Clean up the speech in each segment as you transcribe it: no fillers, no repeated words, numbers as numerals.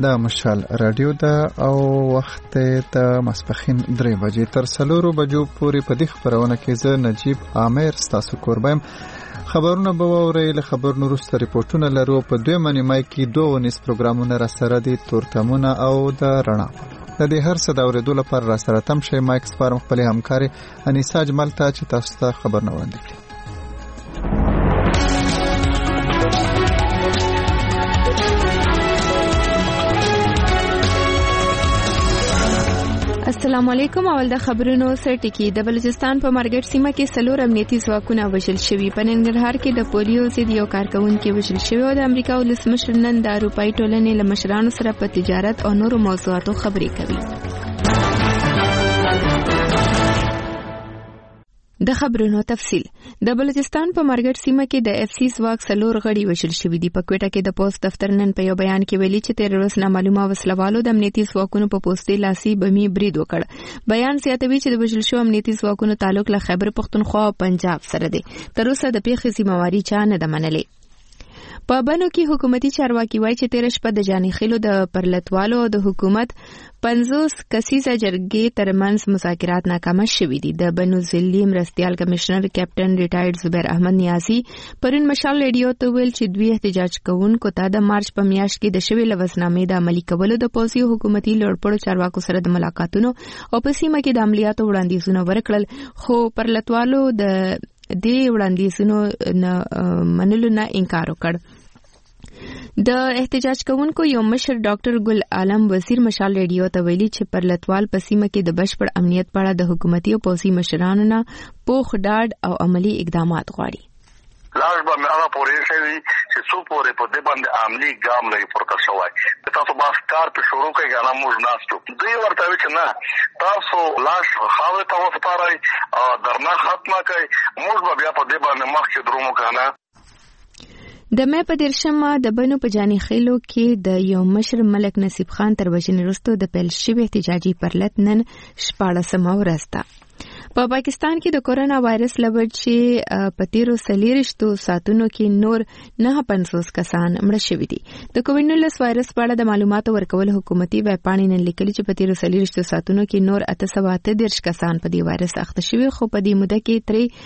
دا مشال رادیو ده او وخت ته ماسپخین 3 بجې تر 4 بجو پورې په دې خبرونه کې زه نجیب عامر ستاسو کوربم. خبرونه به ووري له خبرونو وروسته ریپورتونه لرو. په دویمه نیمه کې 2 نس پروګرامونه را سره دي، تورتمونه او د رڼا. د دې هر څه د اورېدو لپاره را سره تم شي. مایک سپارم خپل همکاري انیسا اجمل ته چې تاسو ته خبرونه وړاندې کړي. السلام علیکم. اول د خبرونو سرټکی. د بلوچستان په مارګټ سیمه کې 4 امنیتي ځواکونه وژل شوي. په ننګرهار کې د پولیو ضد یو کارکونکي وژل شوی او د امریکا ولسمشر نن د اروپאי ټولنې له مشرانو سره په تجارت او نورو موضوعاتو خبرې کوي. د خبرونو تفصیل. د بلوچستان په مارګټ سیمه کې د اف سی ځواک 4 غړي وژل شوي دي. په کوټه کې د پوسټ دفتر نن په یو بیان کې ویلي چې 13 ورځې نامعلومه وسلوالو د امنیتي ځواکونو په پوسټي لاسي بمي برید وکړ. بیان زیاتوي چې د وژل شو امنیتي ځواکونو تعلق له خیبر پختونخوا او پنجاب سره دی. تر اوسه د پیښې ذمہواری چا نه ده منلې. په بنو کې حکومتي چارواکي وایي چې 13 شپه د جاني خېلو د پرلتوالو او د حکومت 50 کسیزه جرګې ترمنځ مذاکرات ناکامه شوي دي. د بنو ضلعي مرستيال کمشنر کیپټن ریټایرډ زبیر احمد نیازي پرون مشال ریډیو ته ویل چې دوی احتجاج کوونکو ته د مارچ په میاشت کې د شوی لوزنامې د عملي کولو د پولیسو حکومتي لوړپوړو چارواکو سره د ملاقاتونو او په سیمه کې د عملیاتو وړاندیزونه ورکړل، خو پرلتوالو د دې وړاندیزونو منلو نه انکار وکړ. د احتجاج کوونکو یو مشر ډاکټر ګل عالم وزیر مشال ریډیو ته ویلي چې پرلتوال په سیمه کې د بشپړ امنیت په اړه د حکومتي او پولیسي مشرانو نه پوخ ډاډ او عملی اقدامات غواړي. لاش به هغه پورې شوی چې څو پورې په دې باندې عملی ګام لري پورته شوی. تاسو باس کار په شروع کې غواړم موږ ناستو دوی ورته چې نه تاسو لاش خاوه ته وسپارئ او درنه ختمه کوي. موږ بیا په دې باندې مخکې درومو کنه. د مې په دیرشمه د بنو په جاني خېلو کې د یو مشر ملک نصیب خان تر وژنې وروسته د پیل شوي احتجاجي پرلت نن 14مه ورځ ده. په پاکستان کې د کورونا وایرس لبد چې په 13 ساعتونو کې نور 950 کسان مړه شوي دي. د کووډ-19 وایرس په اړه د معلوماتو ورکول حکومتي ویب پاڼې نن لیکلي چې په 13 ساعتونو کې نور 838 کسان په دې وایرس اخته شوي، خو په دې موده کې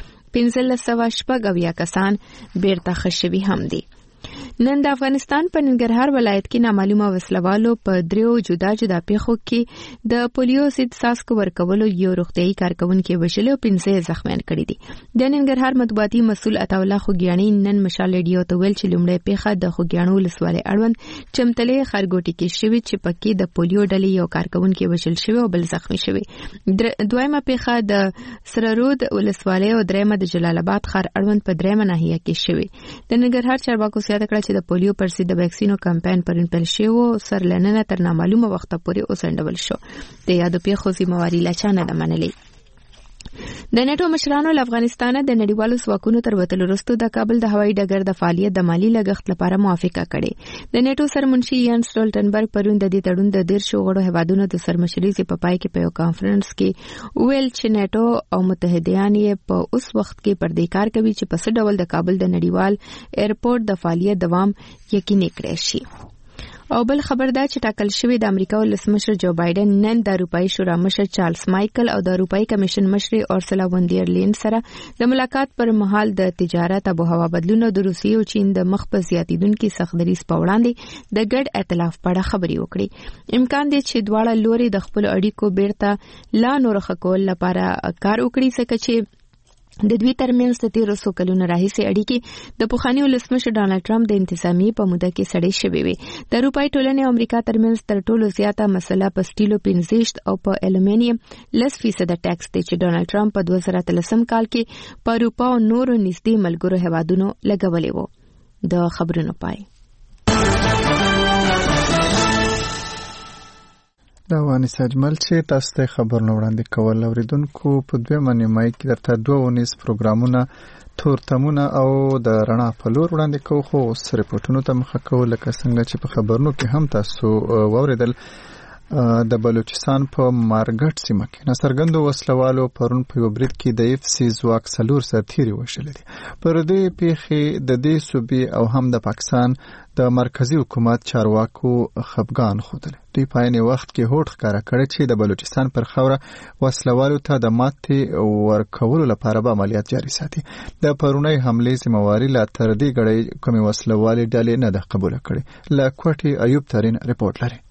1580 کسان بیرته ښه شوي هم دي. نن د افغانستان په ننګرهار ولایت کې نامعلومه وسلوالو په 3 جدا جدا پیښو کې د پولیو ضد څاڅکو ورکولو یو روغتیايي کارکونکي وژل او 15 زخمیان کړي دي. د ننګرهار مطبوعاتي مسؤل عطاالله خوګیاڼي نن مشال ریډیو ته ویل چې لومړی پیښه د خوګیاڼو ولسوالۍ اړوند چمتلې خرګوټي کې شوې چې پکې د پولیو ډلې یو کارکونکي وژل شوی او بل زخمی شوی. دویمه پیښه د سررود ولسوالۍ او دریمه د جلال آباد ښار اړوند په دریمه ناحیه کې شوی. د ننګرهار چارواکو زیاته کړه چې د پولیو پر ضد د ویکسینو کمپاین پرون پیل شوی او سرلننه تر نامعلومه وخته پورې اوسندول شو. د یادو پیښو ذمہواری لا چا نه ده منلې. د نیټو مشرانو له افغانستان د نړیوالو ځواکونو تر وتلو وروسته د کابل د هوایي ډګر د فعالیت د مالی لګښت لپاره موافقه کړې. د نیټو سرمنشي یان سټولټنبرګ پرون د دې تړون د 13 غړو هیوادونو د سرمشرۍ په پای کې په یو کانفرنس کې ویل چې نیټو او متحدین یې په اوس وخت کې پر دې کار کوي چې په څه ډول د کابل د نړیوال ایرپورټ د فعالیت دوام یقیني کړي شي. او بل خبر دا چې ټاکل شوی د امریکا ولسمشر جو بایدن نن د اروپאי شورا مشر چارلز مایکل او د اروپאי کمیشن مشر اورسلا وون ډیر لین سره د ملاقات پر مهال د تجارت او هوا بدلون او د روسیې او چین د مخ په زیاتیدونکو سختدریز په وړاندې د ګډ ائتلاف په اړه خبرې وکړي. امکان دی چې دواړه لوري د خپل اړیکو بیرته لا نور ښه کول لپاره کار وکړي، ځکه چې د دوی ترمنځ د 13 کلونو راهیسې اړیکې د پخواني ولسمشر ډانلډ ټرمپ د انتظامی په موده کې سړې شوې وي. د اروپאי ټولنې او امریکا ترمنځ تر ټولو زیاته مسله په سټیلو 15 او په الومینیم 10% ټیکس دی چې ډانلډ ټرمپ په 2013 کال کې په اروپا او نورو نږدې ملګرو هیوادونو لګولې وو. د خبرونو پای. دا وانه سجمل چې تاسو ته خبرونه وړاندې کول. اوریدونکو په دویمه نیمه کې درته 2 نس پروګرامونه تورتمونه او د رڼا په لور وړاندې کوو، خو سره پټونو ته مخه کوو لکه څنګه چې په خبرونو کې هم تاسو واوریدل. د بلوچستان په مارګټ سیمه کې ناڅرګندو وسلوالو پرون په یو برید کې د اف سی ځواک 4 سرتیري وشل دي. پر دې پیښې د دې صوبې او هم د پاکستان د مرکزی حکومت چارواکو خفګان ښودل. دوی په عین وخت کې هوډ ښکاره کړی چې د بلوچستان پر خاوره وسلوالو ته د ماتې ورکولو لپاره به عملیات جاري ساتي. د پرونۍ حملې ذمہواري لا تر دې غړي کومې وسلوالې ډلې نه ده قبول کړې. له کوټې ایوب ترين رپورټ لري.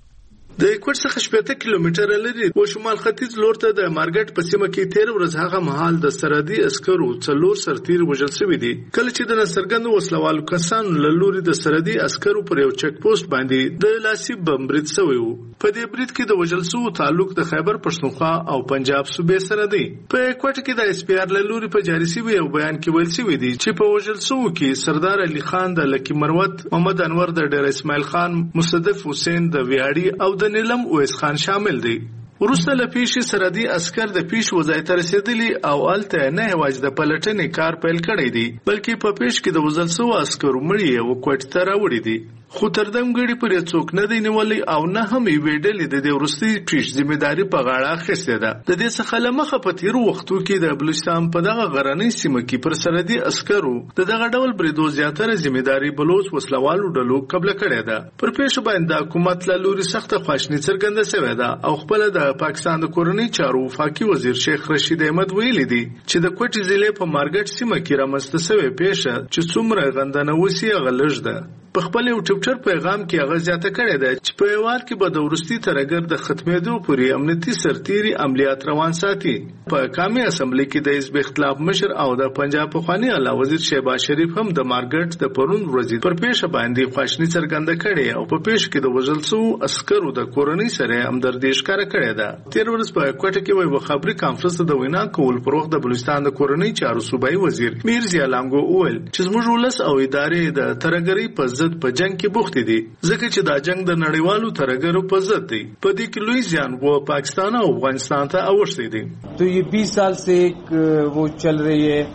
د کوټ څخه 70 کیلومتر لري او شمال ختیځ لور ته د مارګټ په سیمه کې 13 ورځ هغه مهال د سرحدي عسکرو څلور سرتیر وژل شوی دي. کله چې د نصرګند وسلوالو کسان له لوري د سرحدي عسکرو پر یو چک پوسټ باندې د لاسي بم برید شوی وو. په دې برید کې د وژل شوو تعلق د خیبر پښتونخوا او پنجاب صوبې سره دی. په کوټ کې د اس پی آر له لوري په جاري شوی یو بیان کې ویل شوی دی چې په وژل شوو کې سردار علي خان د لکی مروت، محمد انور د ډیر اسماعیل خان، مصدف حسین د ویاړي او د نیلم اویس خان شامل دي. ورسته لپیشي سرحدي عسكر د پیش وزایت رسیدلی او الته نه هواج د پلټنې کار پیل کړی دی، بلکې په پیش کې د وزل سو عسكرو مړی او کوټ ته راوړي دي. خو تر دم غړي پر څوک نه دی نیولې او نه هم ویډلې د دې ورستي پیش ځمېداري په غاړه اخیسته ده. د دې څخه لمخه په تیر وختو کې د بلوچستان په دغه غرنۍ سیمه کې پر سرحدي عسکرو دغه ډول بریدو زیاتره ځمېداري بلوچ وسلوالو ډلو قبل کړې ده. پر پیش باندې حکومت له لوري سخت خواشنی څرګنده شوې ده او خپل د پاکستان د کورنۍ چارو وفاقي وزیر شیخ رشید احمد ویلي دي چې د کوټ ضلع په مارګټ سیمه کې رامنځته شوې پیښه چې څومره غندنه وسی غلژ ده. په خپل یو ټویټر پیغام کې هغه زیاته کړې ده چې په یوار کې به د ورستي ترګر د ختمېدو پورې امنیتي سرتیري عملیات روان ساتي. په قومي اسمبلی کې د حزب اختلاف مشر او د پنجاب پخوانی اعلی وزیر شهباز شریف هم د مارګټ د پرون ورځې پر پیښه باندې خواشنی څرګنده کړې او په پیښه کې د وژل شوو عسکرو د کورنۍ سره همدردي ښکاره کړې ده. تیر ورځ په کوټه کې وایي خبري کانفرنس د وینا کول پروغ د بلوچستان د کورنۍ چارو صوبایي وزیر میر ضیا لانګو اول چې زموږ ولس او ادارې د ترګری په په جنگ کې بوخت دي ځکه چې دا جنگ د نړیوالو ترګرو په ضد دی. په دې کې لوی زیان وو پاکستان او افغانستان ته اوښتي دي. تو یہ 20 سال سے وہ چل رہی ہے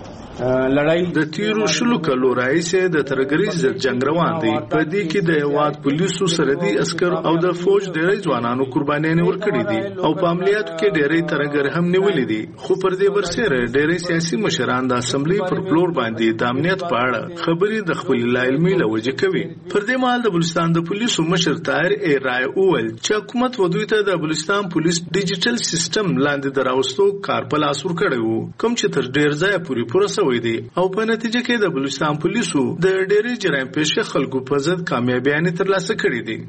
لړۍ د تیرو شلو کلو راځي د ترګری ضد جنگ روان دی. په دې کې د هواد پولیسو سرحدي عسكر او د فوج ډېری ځوانانو قربانیان ورکړي دي او په عملیاتو کې ډېری ترګر هم نیولې دي. خو پر دې ورسره ډېری سیاسي مشران د اسمبلی پر فلور باندې د امنیت په اړه خبرې د خپل علمي لوجه کوي. پر دې مهال د بلوچستان د پولیسو مشر طاهر ای رای اول چې حکومت ودوی ته د بلوچستان پولیس ډیجیټل سیستم لاندې دراوستو کار په لاس ور کړی وو، کوم چې تر ډېر ځای پورې پروسه دی او په نتیجه کې د بلوچستان پولیسو د ډېری جرایم پیشه خلکو په ضد کامیابیانې ترلاسه کړې دي.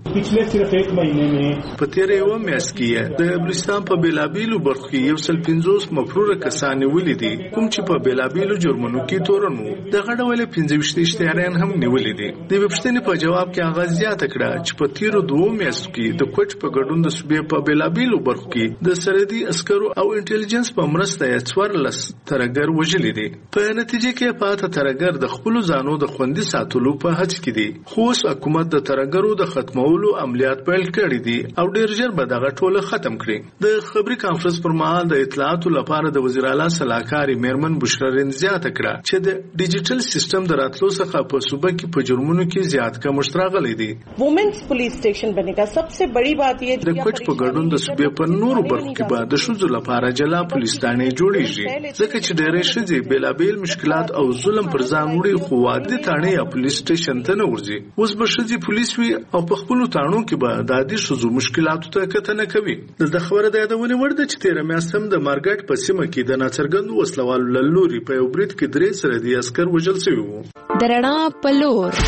په تیر یو میاشت کې د بلوچستان په بیلابیلو برخو کې 150 مفروره کسان نیولې دي، کوم چې په بیلابیلو جرمونو کې تورن وو. دغه ډول 25 اشتهاریان هم نیولې دي. د وپښتنې په جواب کې هغه زیاته کړه چې په تیر 2 میاشتو کې د کوټ په ګډون د صوبې په بیلابیلو برخو کې د سرحدي عسکرو او انټيليجنس په مرسته 14 ترګر وژلي دي. په نتیجه کې پاته ترګر د خپل ځانو د خوندي ساتلو په هڅه کې دي. خو حکومت د ترګرو د ختمولو عملیات پیل کړي دي او ډیر ژر به دغه ټوله ختم کړي. د خبري کانفرنس پر مهال د اطلاعاتو لپاره د وزیر اعلی صلاحکار میرمن بشرا رین زیاته کړه چې د ډیجیټل سیستم د راتلو څخه په صوبه کې په جرمونو کې زیات کمښت راغلی دی. وومنز پولیس سټیشن بنېګا سبسه بڑی بات یہ د کوټ په ګډون د صوبې په نورو برخو کې به د شوزو لپاره جلا پولیس ثانې جوړیږي ځکه چې ډېرې شذې بیلابیل مشکلات او ظلم پر ځان وړي خو واده تانه یا پولیس سټیشن ته نه ورځي. اوس به شذې پولیس وي او په خپل تانو کې به د عادي شذو مشکلاتو ته کتنه کوي. د خبره د یادونه ورده چې تیر میاشتم د مارګټ په سیمه کې د ناڅرګند وسلوالو لوري په یو برید کې 3 سرحدي عسكر وژل شوي وو. درنا پلور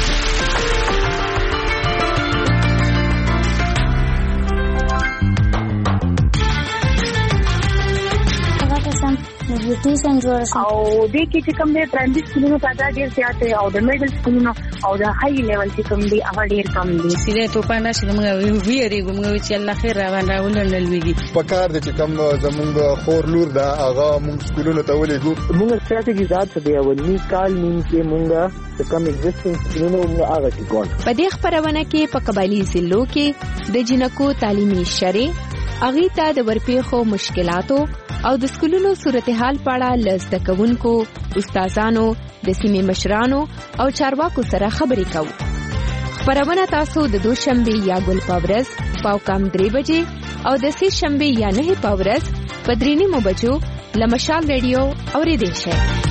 نیوټریشن جوړ شو او د کې چې کوم د پرایمري سکولونو تعداد ډیر زیات او د میډل سکولونو او د های لیول چې کوم دی هغه ډیر کم دي. سیده توپانه چې موږ ویریږو موږ چې الله خیر راوړل لويږي په کار د چې کوم زمونږ خور لور دا هغه موږ سکولونو ته ولېږو. موږ ستراتیژي ذات څه دی اولنی کال نیم کې موږ کوم ایگزیسټنس سکولونو موږ هغه کې کول. په دې خبرونه کې په قبایلی ضلعو کې د جنکو تعلیمي شری اغي ته د ورپېخو مشکلاتو او د سکولونو صورتحال په اړه لزده کوونکو، استادانو، د سیمې مشرانو او چارواکو سره خبرې کوو. خبرونه تاسو د دوشنبه یا ګل پاورز پاوکام 3 بجې او د سې شنبه یا 9 پاورز په 3 بجو لمشال ریډیو اوریدئ شئ.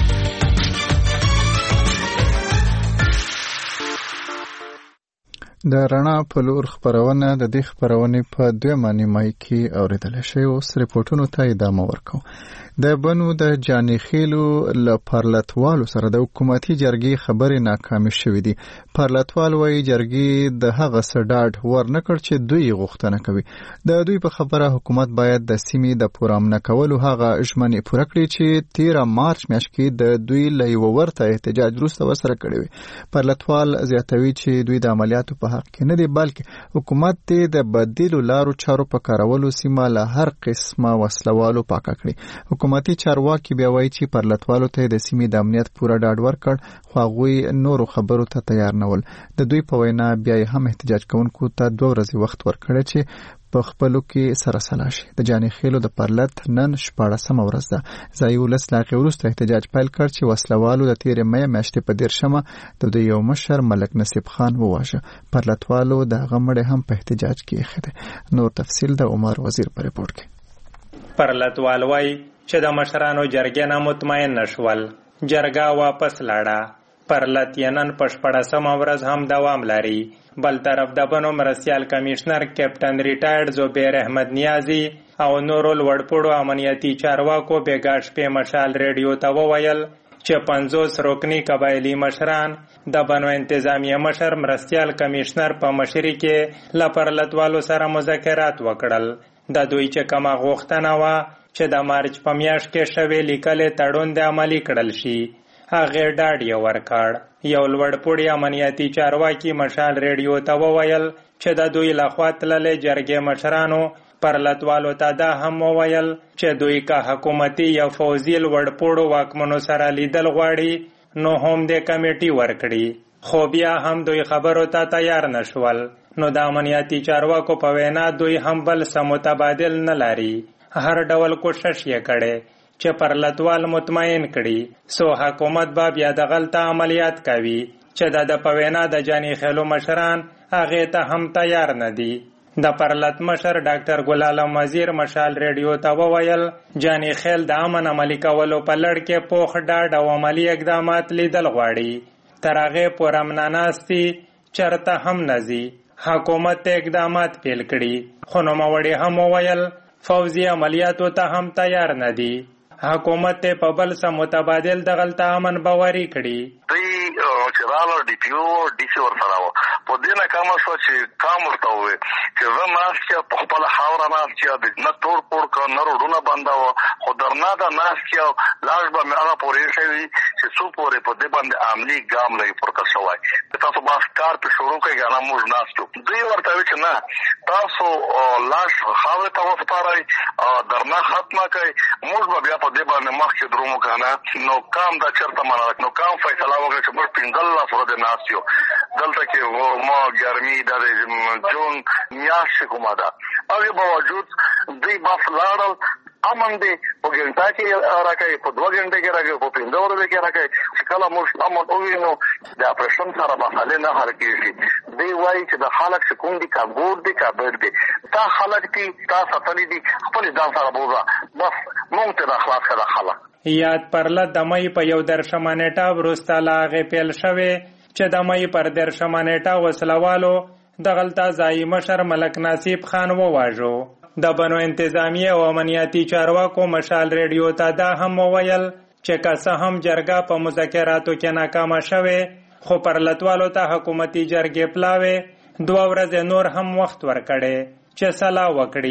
د رڼا په لور خپرونه د دې خپرونې په دویمه نیمایي کې اورېدلی شوې. اوس ریپورټونو ته ادامه ورکوو. د بنو د جاني خیلو له پارلتوالو سره د حکومتي جرګې خبرې ناکامې شوې دي. پارلتوال وایي جرګې د هغه څه ډاډ ورنکړ چې دوی غوښتنه کوي. د دوی په خبره حکومت باید د سیمې د پورامنه کولو هغه ژمنې پوره کړي چې 13 مارچ میاشت کې د دوی له یوه ورته احتجاج وروسته ورسره کړی وي. پارلتوال زیاتوي چې دوی د عملیاتو په حق کې نه دي، بلکې حکومت دې د بدیلو لارو چارو په کارولو سیمه له هر قسمه وسلوالو پاکه کړي. حکومتي چارواکي بیا وایي چې پارلتوالو ته د سیمې د امنیت پوره ډاډ ورکړ، خو هغوی نورو خبرو ته تیار نه ول. د دوی په وینا بیا هم احتجاج کوونکو ته 2 ورځې وخت ورکړی چې په خپلو کې سره سلا شي. د جاني خیلو د پارلت نن 14مه ورځ ده. ځایي 19 دقیقې وروسته احتجاج پیل کړ چې وسلوالو د تېرې مې میاشتې په 13مه د دوی یو مشر ملک نصیب خان وواژه. پارلتوالو د هغه مړی هم په احتجاج کې ایښی دی. نور تفصیل د عمر وزیر په ریپورټ کې. پارلتوال وایي چې د مشرانو جرګې نه مطمئن نشول، جرګه واپس لاړه. پارلت یې نن په 14مه ورځ هم دوام لري. بل طرف د بنو مرستیال کمیشنر کیپټن ریټایرډ زبیر احمد نیازی او نورو لوړپوړو امنیتي چارواکو بیګا شپې مشال ریډیو ته وویل چې 50 رکنی قبایلی مشران د بنو انتظامیه مشر مرستیال کمیشنر په مشرۍ کې له پارلتوالو سره مذاکرات وکړل. د دوی چې کومه غوښتنه وه چې د مارچ په میاشت کې شوې لیکلې تړون د عملي کړل شي، هغه ډاډ یې ورکړ. یو لوړپوړی امنیتي چارواکي مشال ریډیو ته وویل چې د دوی لخوا تللې جرګې مشرانو پارلتوالو ته دا هم وویل چې دوی که حکومتي یا فوزي لوړپوړو واکمنو سره لیدل غواړي نو هم د کمیټي ورکړي، خو بیا هم دوی خبرو ته تیار نشول. نو د امنیتي چارواکو په وینا دوی هم بل څه متبادل نه لري. هر ډول کوشش یې کړي چې پارلتوال مطمئن کړي سو حکومت به بیا د غلطه عملیات کوي چې د په وینا د جاني خیلو مشران هغې ته هم تیار نه دي. د پارلت مشر ډاکټر ګل عالم وزیر مشال ریډیو ته وویل جاني خیل د امن عملي کولو په لړ کې پوخ ډاډ او عملي اقدامات لیدل غواړي. تر هغې پورې امناناستي چرته هم نه ځي. حکومت ته اقدامات پیل کړي، خو نوموړي هم وویل فوزي عملیاتو ته هم تیار نه دي. حکومت ته په بل څه متبادل د غلطه امن باوري کړي. چې رااله ډي پي او ډي سي ورسره وه په دې ناکامه شوه چې کام ورته ووایي چې زه ناست یم په خپله خاوره ناست یم، نه توړ پوړ کړه نه روډونه بندوه، خو درنا ده ناست یم. لاس به مې هغه پورې ایښی وي چې څو پورې په دې باندې عملي ګام نه وي پورته شوی. تاسو بس کار پې شروع کړئ که نه موږ ناست یو. دوی ورته وایي چې نه تاسو لاس خاورې ته وسپارئ، درنا ختمه کړئ، موږ به بیا په دې باندې مخکې درومو که نه. نو کام دا چېرته منله، نو کام فیصله وکړه چې موږ 15 ورځې ناست یو. دلته کې ما ګرمي د جون میاشت کومه ده، هغې باوجود دوی بس لاړل. امن دی په ګنټه کې راکوي، په 2 ګنټې کې راکوي، په 15 ورځې کې راکوي. چې کله موږ امن ووینو د اپریشن سره مسالې نه حل کېږي. دوی وایي چې د خلک چې کوم دي که ګور دي که بېډ دي، تا خلک دي تا ساتلي دي، خپل ځان سره بوځه، بس موږ ته د خلاص کړه خلک. یاد پرلت د مۍ په 13مه نیټه وروسته له هغې پیل شوې چې د مۍ پر 13مه نیټه وسلوالو د غلطه ځایي مشر ملک نصیب خان وواژو. د بنو انتظامیه او امنیتي چارواکو مشال ریډیو ته دا هم وویل چې که څه هم جرګه په مذاکراتو کې ناکامه شوې، خو پارلتوالو ته حکومتي جرګې پلاوې 2 ورځې نور هم وخت ورکړی چې صلاح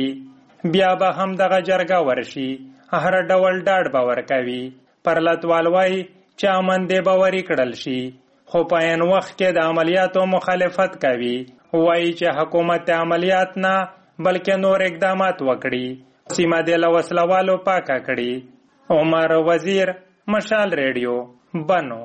وکړي. بیا به هم دغه جرګه ورشي، هر ډول ډاډ به ورکوي. پارلتوال وایي چې امن دې باوري کړل شي، خو په عین وخت کې د عملیاتو مخالفت کوي. وایي چې حکومت عملیات نه بلکې نور اقدامات وکړي، سیمه دې له وسلوالو پاکه کړي. عمر وزیر مشال ریډیو بنو.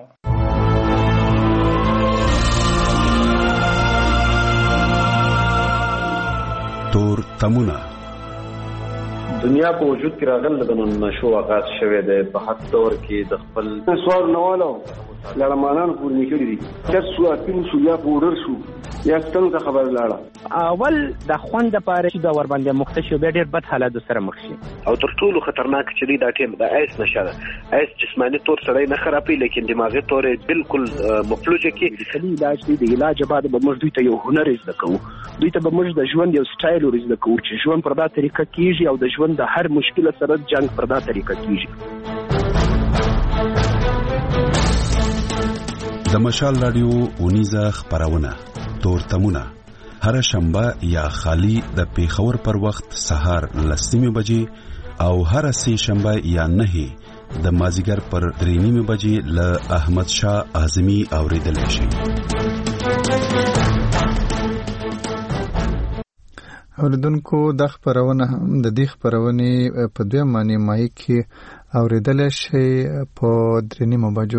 تور تمونه دنیا په وجود کې راغل د نشو آغاز شوه د په حد دور کې د خپل سوال نوالو لړمانان پورې کړی دي چې سو اپین سو یا پورر شو یا څنګه خبر لاړه اول د خوند لپاره چې دا ور باندې مختشو به ډېر بد حالات سره مخ شي او تر ټولو خطرناک چې دا ټیم د ایس نشه ده ایس جسمانی طور سره نه خرابي لیکن دماغي طور بالکل مفلوجه کې علاج دی د علاج بعد به موږ دوی ته یو هنر زده کوو دوی ته به موږ د ژوند یو سټایل ورزده کوو چې ژوند پر دا طریقه کیږي او د ژوند د هر مشکل سره جنگ پر دا طریقه کیږي. د مشال رادیو اونیزه خبرونه تورتمونه هر شنبه یا خالی د پیښور پر وخت سهار 10:30 بجې او هر سه شنبه یا 9 د مازیګر پر 3:30 بجې له احمد شاه اعظمي اوریدل شي. اوریدونکو د خبرونه هم د دې خبرونه په دوه معنی مای کې اوریدل شي په 3:30 بجو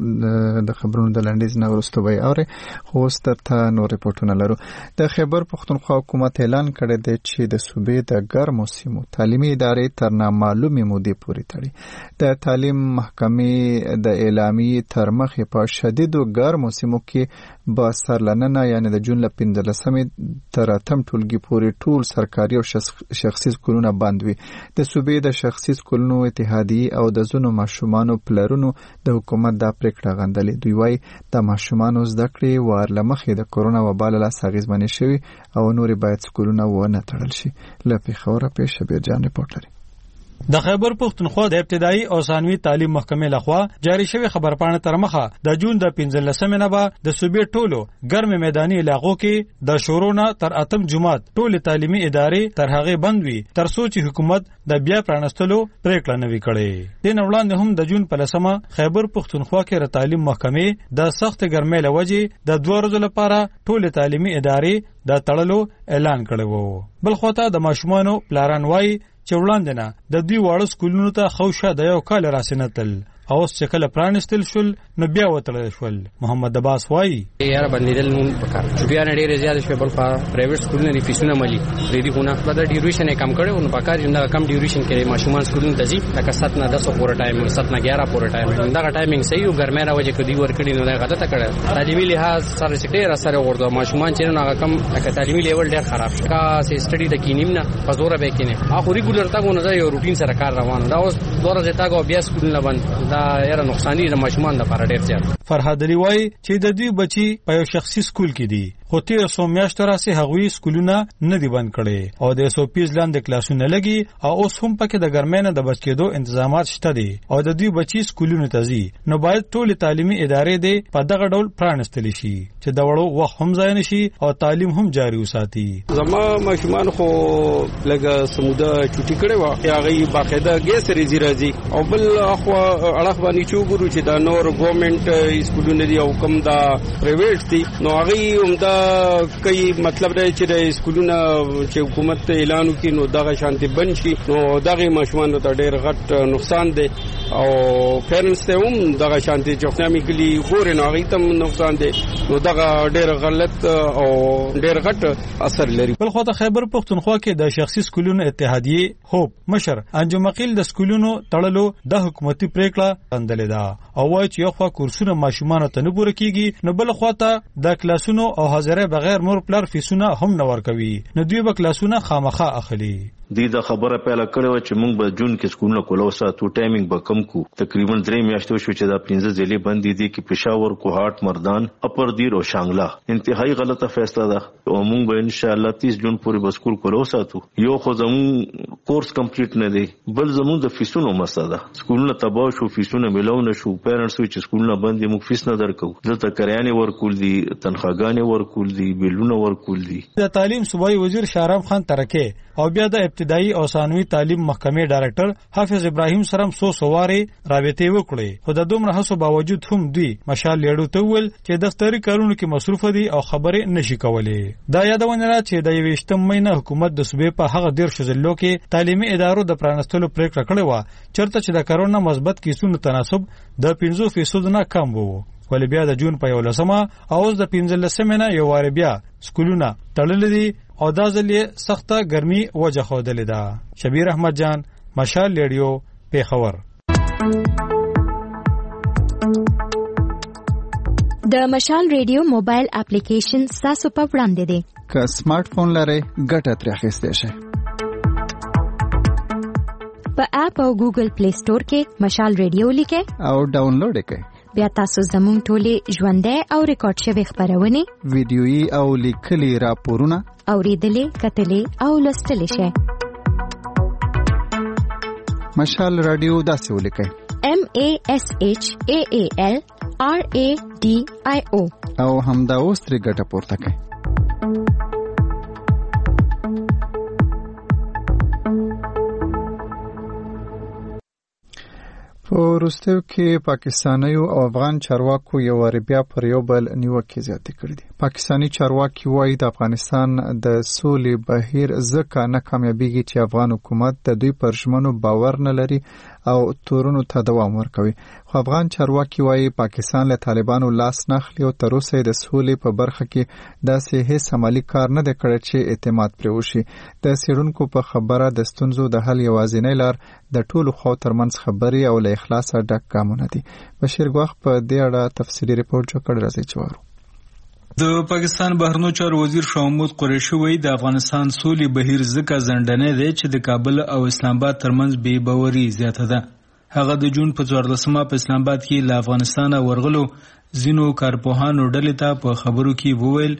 د خبرونو د لنډیز نه ورسته وي او خو ستته نو ریپورتونه لرو. د خیبر پختونخوا حکومت اعلان کړی دی چې د صوبې د ګرمو سیمو تعلیمي ادارې تر نامعلومې مودې پورې تړي. د تعلیم محکمې د اعلامیې تر مخې په شدیدو ګرمو سیمو کې با سرلننه یعنی د جون ل 15 تر اتم ټولګي پورې ټول سرکاري او شخصي سکولونه بند وي. د صوبې د شخصي سکولونو اتحادیې او د زونو ماشومانو پلرونو د حکومت د پریکړه غندلې. دوی وايي د ماشومانو زده کړې ورلمخې د کورونا وبال له اغیزمنې شوي او نور باید سکولونه ونه تړل شي. لپاره خبره پیښ شبیر جان ریپورټ لري. د خیبر پختونخوا د ابتدایي او ثانوي تعلیم محکمې لخوا جاری شوی خبرپاڼه تر مخه د جون د 15 نه به د صوبې ټولو ګرم میداني علاقو کې د شورونه تر اتم جمعات ټول تعلیمي ادارې تر هغه بند وي تر څو چې حکومت د بیا پرانستلو پریکړه نوي کړي. دین وړاندې هم د جون په لسمه خیبر پختونخوا کې د تعلیم محکمې د سخت ګرمۍ له وجې د 2 ورځې لپاره ټول تعلیمي ادارې د تړلو اعلان کړی وو. بل خواته د ماشومانو پلاران وایي چې وړاندې نه د دوی واړه سکولونو ته خوشه د یو کال راسنتل او چې کله پرانستل شول نو بیا وتړل شول. محمد عباس وایي یاره باندې دل مون پکار بیا نه ډېر زیات شوی بل پرایویټ سکولونه د فیسونه ملي ریډي خونه په د ډیوریشن کم کړو نو پکار جنده کم ډیوریشن کې ماشومان سکولونه ته ځي لکه 7 نه 10 پورې ټایم 7 نه 11 پورې ټایم دا ټایمینګ صحیح او ګرمه راوځي کدي ورکړي نو غلطه کړه. تعلیمي لحاظ سره ډېر اثر ورته ماشومان چې نو هغه کم لکه تعلیمي لیول ډېر خراب شي کا سي سټډي د کینیم نه پزوره به کینه اخو ریګولر تا کو نه یو روټین سره کار روان دا اوس دوره زتا کو بیا سکولونه بند دا یاره نقصان د ماشومان لپاره ډېر زیات. فرهاد علي وایي چې د دوی بچي په یو شخصي سکول کې دي خو تیر سو میاشتو راسي هغوی سکولونه نه دی بند کړي او د 120 لاندې کلاسونه لګي او اوس هم پکې د ګرمۍ نه د بچ کېدو تنظیمات شته دي او د دوی بچي سکولونه ته ځي نو باید ټول تعلیمي ادارې دي په دغه ډول پرانستل شي چې د وړو وخت هم ځای نشي او تعلیم هم جاري وساتي. زما ماشومان خو لګه سموده چټي کړي وا هغه باقاعده ګیس ریزي راځي او بل اخو اړه باندې چوغورو چې دا نور ګورنمنت سکولونه دي او کوم دا پرایویټ دي نو هغه هم دا کوي مطلب دی چې د سکولونه چې حکومت اعلان وکړي نو دغه شانتي بند شي نو دغه ماشومان ته ډېر غټ نقصان دی او پیرنټس ته هم دغه شانتي چې خنامي کلی خور نه هغه ته نقصان دی نو دغه ډېر غلط او ډېر غټ اثر لري. بل خو د خیبر پختونخوا کې د شخصي سکولونو اتحادیې هوپ مشر انجم عقیل د سکولونو تړلو د حکومتي پریکړه غندلې ده او وايي چې یو خوا کورسونه ماشومان ته نه پوره کیږي نو بل خوا ته د کلاسونو او حاضرې بغیر مور پلار فیسونه هم نه ورکوي نو دوی به کلاسونه خامخا اخلي. د خبره پیله کړو چې موږ به جون کې سکولونه کولو ساتو ټایمینګ به کم کو تقریبا 3 میاشتې شو چې دا 15 ضلع بندي دي کې پېښور کوهاټ مردان اپر دیر او شانګلا انتهایی غلطه فیصله ده او موږ به ان شاء الله 30 جون پورې به سکول کولو ساتو. یو خو زموږ کورس کمپلیټ نه دی بل زموږ د فیسونو مسله سکولونه تباہ شو فیسونه ملونه شو پیرنټس چې سکولونه بند دي موږ فیس نه درکو دلته کریانه ورکول دي تنخواګانې ورکول دي بیلونه ورکول دي. د تعلیم صوبایي وزیر شهرام خان ترکه او بیا د ابتدایي او ثانوي تعلیم محکمې ډایرکټر حافظ ابراهیم سرم سواره رابطه وکړي خو د دومره هڅو باوجود هم دوی مشال لیړو ته ول چې دفتري کارونو کې مصروف دي او خبرې نشي کولای. دا یادونه را چې د 28 مې حکومت د صوبې په هغه 10 ضلعو کې تعلیمي ادارو د پرانستلو پریکړه کړې و چرته چې د کرونا مثبت کیسونو تناسب د 50% نه کم وو ولې بیا د جون په 11 او د 15 نه یو واره بیا سکولونه تړل دي او دا ځلې سخته ګرمي وجه خودلې ده. شبیر احمد جان مشال ریډیو پیښور. د مشال ریډیو موبایل اپلیکیشن تاسو په وړاندې دی. که سمارټ فون لرئ ګټه ترې اخیستی شئ. په اپ او ګوګل پلی سٹور کې مشال ریډیو لیکئ او ډاونلوډ یې کړئ. بیا تاسو زموږ ټولې ژوندۍ او ریکارډ شوې خبرونه، ویډیويي او لیکلي راپورونه اوریدلې، کتلې او لوستلې شئ. مشال رادیو داسې ولیکئ: MASHAALRADIO او همدا اوس ترې ګټه پورته کړئ. په وروستیو کې پاکستانیو او افغان چارواکو یو وار بیا پر یو بل نیوکې زیاتې کړې دي. پاکستانی چارواکي وایي د افغانستان د سولې بهیر ځکه نه کامیابیږي چې افغان حکومت د دوی پر ژمنو باور نه لري او تورونو ته دوام ورکوي. خو افغان چارواکي وایي پاکستان له طالبانو لاس نه اخلي او تر اوسه د سولې په برخه کې داسې هیڅ عملی کار نه دی کړی چې اعتماد پرې وشي. د څېړونکو په خبره د ستونزو د حل یوازینی لار د ټولو خواو ترمنځ خبرې او له اخلاصه ډک ګامونه دي. بشیر ګواخ په دې اړه تفصیلي ریپورت جوړ کړی، راځي چې وارو. د پاکستان بهرنیو چارو وزیر شاه محمود قریشي وایي د افغانستان سولې بهیر ځکه ځنډنی دی چې د کابل او اسلام آباد ترمنځ بې باوري زیاته ده. هغه د جون په 14مه په اسلام آباد کې له افغانستان ورغلو ځینو کارپوهانو ډلې ته په خبرو کې وویل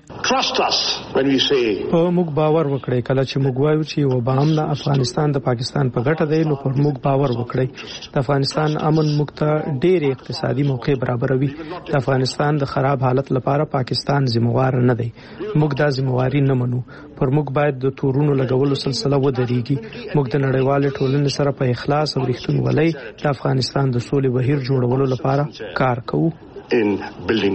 موږ باور وکړئ. کله چې موږ وایو چې یو بام د افغانستان د پاکستان په ګټه دی نو پر موږ باور وکړئ. د افغانستان امن موږ ته ډېر اقتصادي موقع برابروي. د افغانستان د خراب حالت لپاره پاکستان ذمہوار نه دی. موږ دا ذمہواری نه منو. پر موږ باید د تورونو لګولو سلسله ودرېږي. موږ د نړیوال ټولنې سره په اخلاص او رښتینولۍ د افغانستان د سولې بهیر جوړولو لپاره کار کوو. in building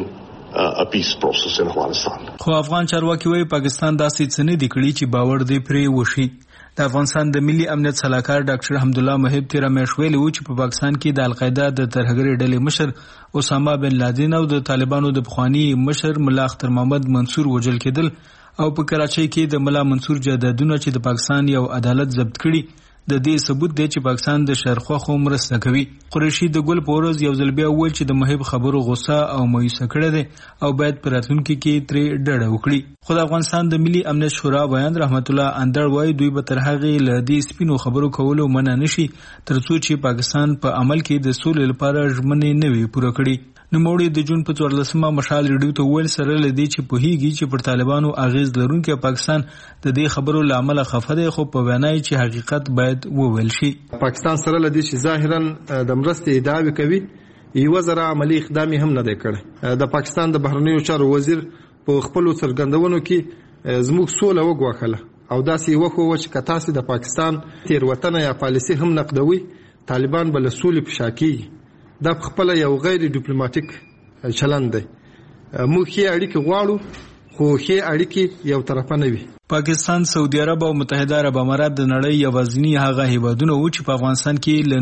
a peace process in Afghanistan. خو افغان چارواکي وایي پاکستان داسې څه نه دی کړی چې باور دې پرې وشي. د افغانستان د ملي امنیت صلاحکار ډاکټر حمدالله محب تیر میاشت ویلي و چې په پاکستان کې د القاعده د ترهګرۍ ډلې مشر اسامه بن لادن او د طالبانو د پخوانی مشر ملا اختر محمد منصور وژل کېدل او په کراچۍ کې د ملا منصور جایدادونه چې د پاکستان یو عدالت ضبط کړي د دې ثبوت دی چې پاکستان د شرخواخو مرسته کوي. قریشي د ګل په ورځ یو ځل بیا وویل چې د محب خبرو غوسه او مایوسه کړې ده او باید په راتلونکي کې ترې ډډه وکړي. خو د افغانستان د ملي امنیت شورا بیان رحمت الله اندړ وایي دوی به تر هغې له دې سپینو خبرو کولو منع نشي تر څو چې پاکستان په عمل کې د سولې لپاره ژمنې نه وي پوره کړي. نوموړي د جون په 14مه مشال ریډیو ته ویل سره لدی چې پوهیږي چې پر طالبانو اغیز لرونکي پاکستان د دې خبرو لامل خفه دی، خو په وینای چې حقیقت باید وویل شي. پاکستان سره لدی چې ظاهرا د مرستې ادعاوې کوي، یو ځره عملی اقدام هم نه دی کړی. د پاکستان د بهرنیو چارو وزیر په خپل څرګندونو کې زموږ سوله وګواخله او داسې وخو چې کتاسي د پاکستان تیروتنه یا پالیسي هم نقدوي، طالبان بل سولې په شاکی دا خپل یو غیر ډیپلوماټیک چلند دی. موږ هي اړیکې غواړو خو هي اړیکې یو طرفه نه وي. پاکستان، سعودي عرب او متحده عرب امارات د نړۍ یوازینی هغه هیوادونه و چې په افغانستان کې ل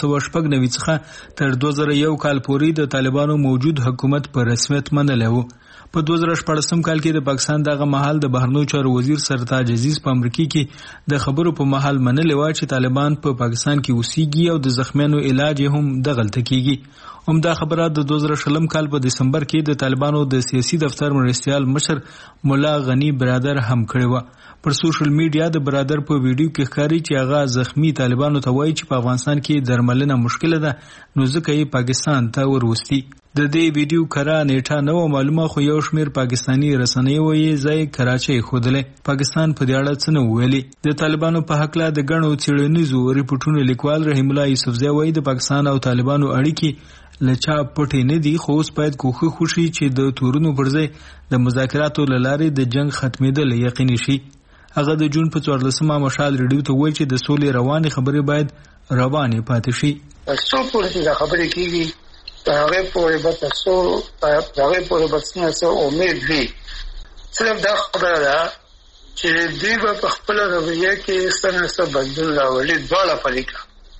1999 څخه تر 2001 کال پورې د طالبانو موجود حکومت په رسمیت منلی و. په 2014 کال کې د پاکستان دغه مهال د بهرنیو چارو وزیر سرتاج عزیز په امریکا کې د خبرو په مهال منلی و چې طالبان په پاکستان کې اوسېږي او د زخمیانو علاج هم دغلته کیږي. همدا خبره د 2020 کال په دسمبر کې د طالبانو د سیاسي دفتر مرستیال مشر مولا غنی برادر هم کړی و. پر سوشل میډیا د برادر په ویډیو کې ښکاري چې هغه زخمی طالبانو ته وایي چې په افغانستان کې درملنه مشکله ده نو ځکه یې پاکستان ته وروستي. د دې ویډیو کره نیټه نه و معلومه، خو یو شمیر پاکستانی رسنۍ وایي ځای کراچۍ خودلې. پاکستان په دې اړه څه نه ویلي. د طالبانو په حق له د غنو څېړنیزو ریپورتونو لیکوال رحیم الله یوسفزی وایي د پاکستان او طالبانو اړیکې لچا پټې نه دي، خو اوس باید کوښښ وشي چې د تورونو پر ځای د مذاکراتو له لارې د جنگ ختمېدل یقیني شي. هغه د جون په 14مه مشال ریډیو ته وایي چې د سولې روانې خبرې باید روانې پاتې شي. څو پورې دا خبرې کیږي هغه پورې به تاسو هغه پورې به څه امید وي. صرف دا خبره ده چې دوی په خپل رویه کې څه بدلون راولي، دواړه فریقه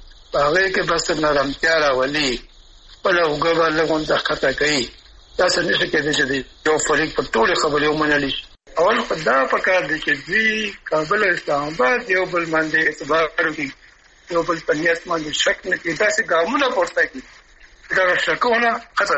هغه کې بس نرمتیا راولي، بل وګړه لګون ځکه کوي. دا څه نشي کېدای چې یو فریق په ټول خبرې ومنلي. اول دا پکار دي چې دوی کابل اسلام آباد یو بل باندې اعتبار وکړي، یو بل په نیت باندې شک نه کوي، دا څه ګامونه پورته کوي دا شکونه ختم شي.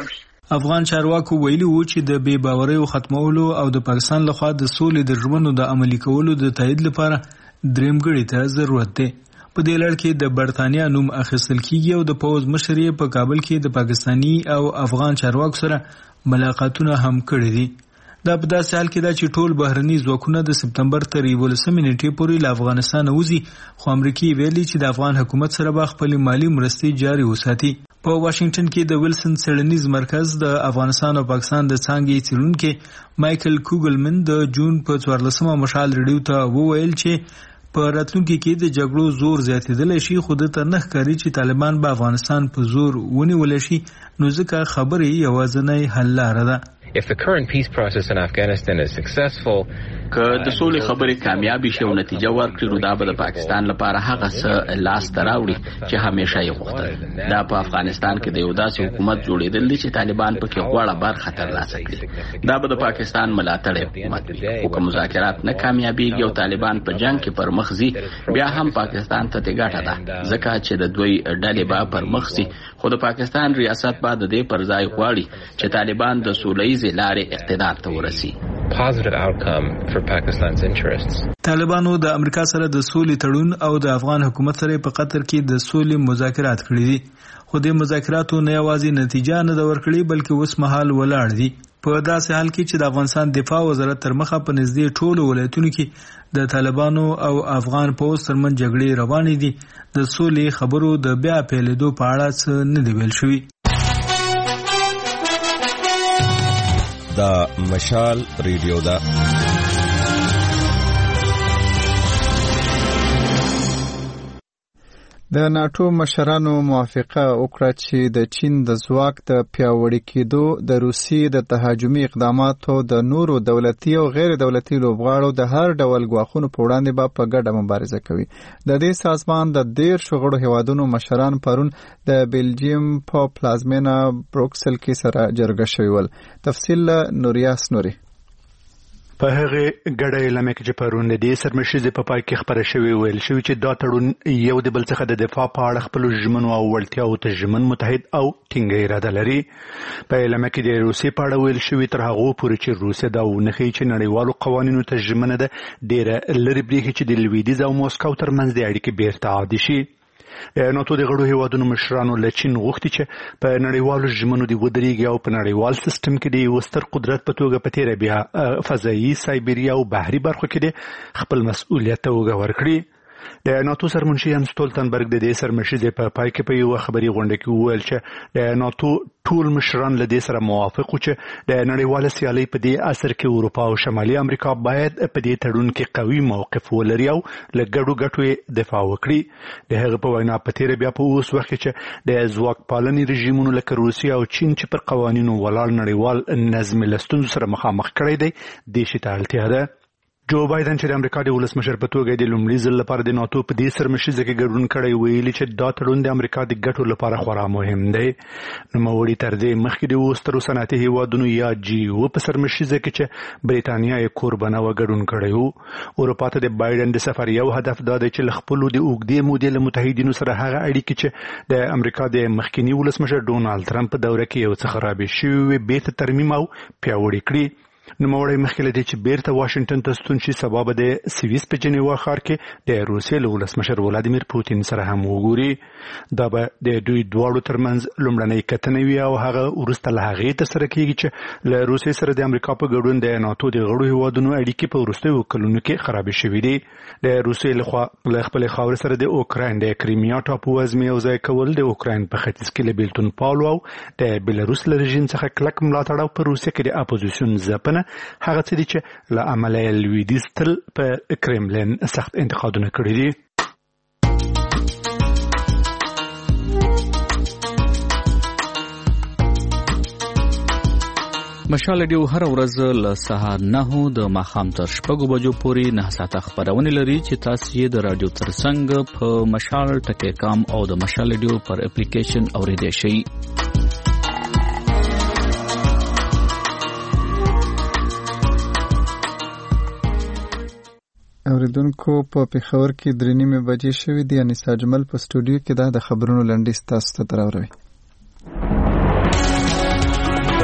افغان چارواکو ویلي وو چې د بې باوریو ختمولو او د پاکستان لخوا د سولې د ژمنو د عملي کولو د تایید لپاره دریم ګړي ته ضرورت دی. په دې لړ کې د برتانیا نوم اخیستل کیږي او د پوز مشر یې په کابل کې د پاکستانی او افغان چارواکو سره ملاقاتونه هم کړي دي. دا په داسې حال کې دا چې ټول بهرني ځواکونه د سپتمبر تر 11 نیټې پورې له افغانستان وځي، خو امریکا ویلي چې د افغان حکومت سره به خپل مالی مرستې جاري وساتي. په واشنگټن کې د ویلسن څېړنیز مرکز د افغانستان او پاکستان د څانګې څېړونکي مایکل کوګلمن د جون په 14مه مشال ریډیو ته وویل چې په راتلونکي کې د جګړو زور زیاتېدلی شي، خو دته نه ښکاري چې طالبان به افغانستان په زور ونیولی شي، نو ځکه خبرې یوازینی حل لاره ده. If the current peace process in Afghanistan is successful, که د سولې خبرې کامیابی شي او نتیجه ورکړي، نو دا به د پاکستان لپاره هغه څه لاس ته راوړي چې همیشه یې غوښتل. دا په افغانستان کې د یو داسې حکومت جوړېدل دي چې طالبان پکې غوړه برخه ترلاسه کړي. دا به د پاکستان ملاتړی حکومت وي. خو که مذاکرات نه کامیابیږي او طالبان په جنگ کې پر مخ ځي، بیا هم پاکستان ته ګټه ده، ځکه چې د دوی ډلې به پر مخ ځي. خو د پاکستان ریاست به د دې پر ځای غواړي چې طالبان د سولهییزې لارې اقتدار ته ورسي. Positive outcome for Pakistan's interests. طالبانو د امریکا سره د سولې تړون او د افغان حکومت سره په قطر کې د سولې مذاکرات کړي دي، خو د مذاکراتو نه یوازې نتیجه نه ده ورکړې، بلکې اوس مهال ولاړ دي. په داسې حال کې چې د افغانستان دفاع وزارت تر مخه په نږدې ټولو ولایتونو کې د طالبانو او افغان پوځ ترمنځ جګړې روانې دي، د سولې خبرو د بیا پیلېدو په اړه څه نه دی ویل شوي. دا مشال ریډیو ده. د ناتو مشرانو موافقه وکړه چې د چین د ځواک د پیاوړي کېدو، د روسیې د تهاجمي اقداماتو، د نورو دولتي او غیر دولتي لوبغاړو د هر ډول ګواښونو په وړاندې به په ګډه مبارزه کوي. د دې سازمان د 13 غړو هیوادونو مشران پرون د بلجیم په پلازمینه بروکسل کې سره جرګه شوي ول. تفصیل نوریاس نوري. په هغه ګډه اعلامیه کې چې پرون د دې سرمشيزه په پای کې خبره شوې ویل شوې چې دا تړون یو د بل څخه د دفاع په اړه خپل ژمنو او وړتیاو ته ژمن متحد او ټینګه اراده لري. په اعلامیه کې د روسیې په اړه ویل شوې تر هغه پورې چې روسیه دا ونخي چې نړیوالو قوانینو ته ژمنه ده، ډېر لري برېښي چې د لویدیځ او موسکو ترمنځ د اړیکې بیرته عادي شي. ناتو د غړو هیوادونو مشرانو له چین غوښتي چې په نړیوالو ژمنو دی ودرېږي او په نړیوال سیستم کې د یو ستر قدرت په توګه په تیره بیا فضایي، سایبریا او بحري برخو کې د خپل مسؤلیت توګه ورکړي. د ناتو سرمنشي یانس ستولتنبرګ د دې سرمشيزه په پای کې په یو خبري غونډه کې وویل چې د ناتو ټول مشران له دې سره موافق وو چې د نړیواله سیالۍ په دې اثر کې اروپا او شمالي امریکا باید په دې تړون کې قوي موقف ولري او له ګډو ګټو دفاع وکړي. د هغه په وینا په تیر بیا په اوس وخت کې د ځواک پالنې رژیمونو لکه روسیا او چین چې پر قوانینو ولاړ نړیوال نظم لستون سره مخامخ کړی دی، د شي ته اړتیا ده. جو بایدن چې د امریکا د ولسمشر په توګه د لومړي ځل لپاره د ناتو په دې سرمشيزه کې ګډون کړی، ویلي چې دا تړون د امریکا د ګټو لپاره خورا مهم دی. نوموړي تر دې مخکې د وسترو صنعتي هیوادونو یا جیو په سرمشيزه کې چې بریتانیا یې کوربنه و ګډون کړی وو. اروپا ته د بایدن د سفر یو هدف دا دی چې خپل د اوږدې مودې له متحدینو سره هغه اړیکې چې د امریکا د مخکنی ولسمشر ډونالد ټرمپ په دوره کې یو څه خرابې شوې بیرته ترمیم او پیاوړې کړي. نوموړی مخکې له دې چې بیرته واشنگټن ته ستون شي، سبا به د سویس په جنیوا ښار کې د روسیې له ولسمشر ولادیمیر پوتین سره هم وګوري. دا به د دوی دواړو ترمنځ لومړنۍ کتنه وي او هغه وروسته له هغې ترسره کېږي چې له روسیې سره د امریکا په ګډون د ناتو د غړو هیوادونو اړیکې په وروستیو کلونو کې خرابې شوې دي. د روسیې لخوا له خپلې خاورې سره د اوکراین د کریمیا ټاپو وزمې یوځای کول، د اوکراین په ختیځ کې له بیلتون پالو او د بیلاروس له رژیم څخه کلک ملاتړ او په روسیه کې د اپوزیسیون ځپنه هغه څه دي چې له عمله لویدیځ تل په کرملین سخت انتقادونه کړي دي. مشال ریډیو هر ورځ له سهار 9 د ماښام تر 6 بجو پورې 9 ساعته خبرونه لري چې تاسو یې د رادیو ترڅنګ په مشال.com او د مشال ریډیو پر اپلیکیشن اوریدئ شئ. اوریدونکو په پیښور کې 3:30 بجې شوې دي. انیسا جمل په سټوډیو کې د خبرونو لنډیز تاسو ته دراوړي.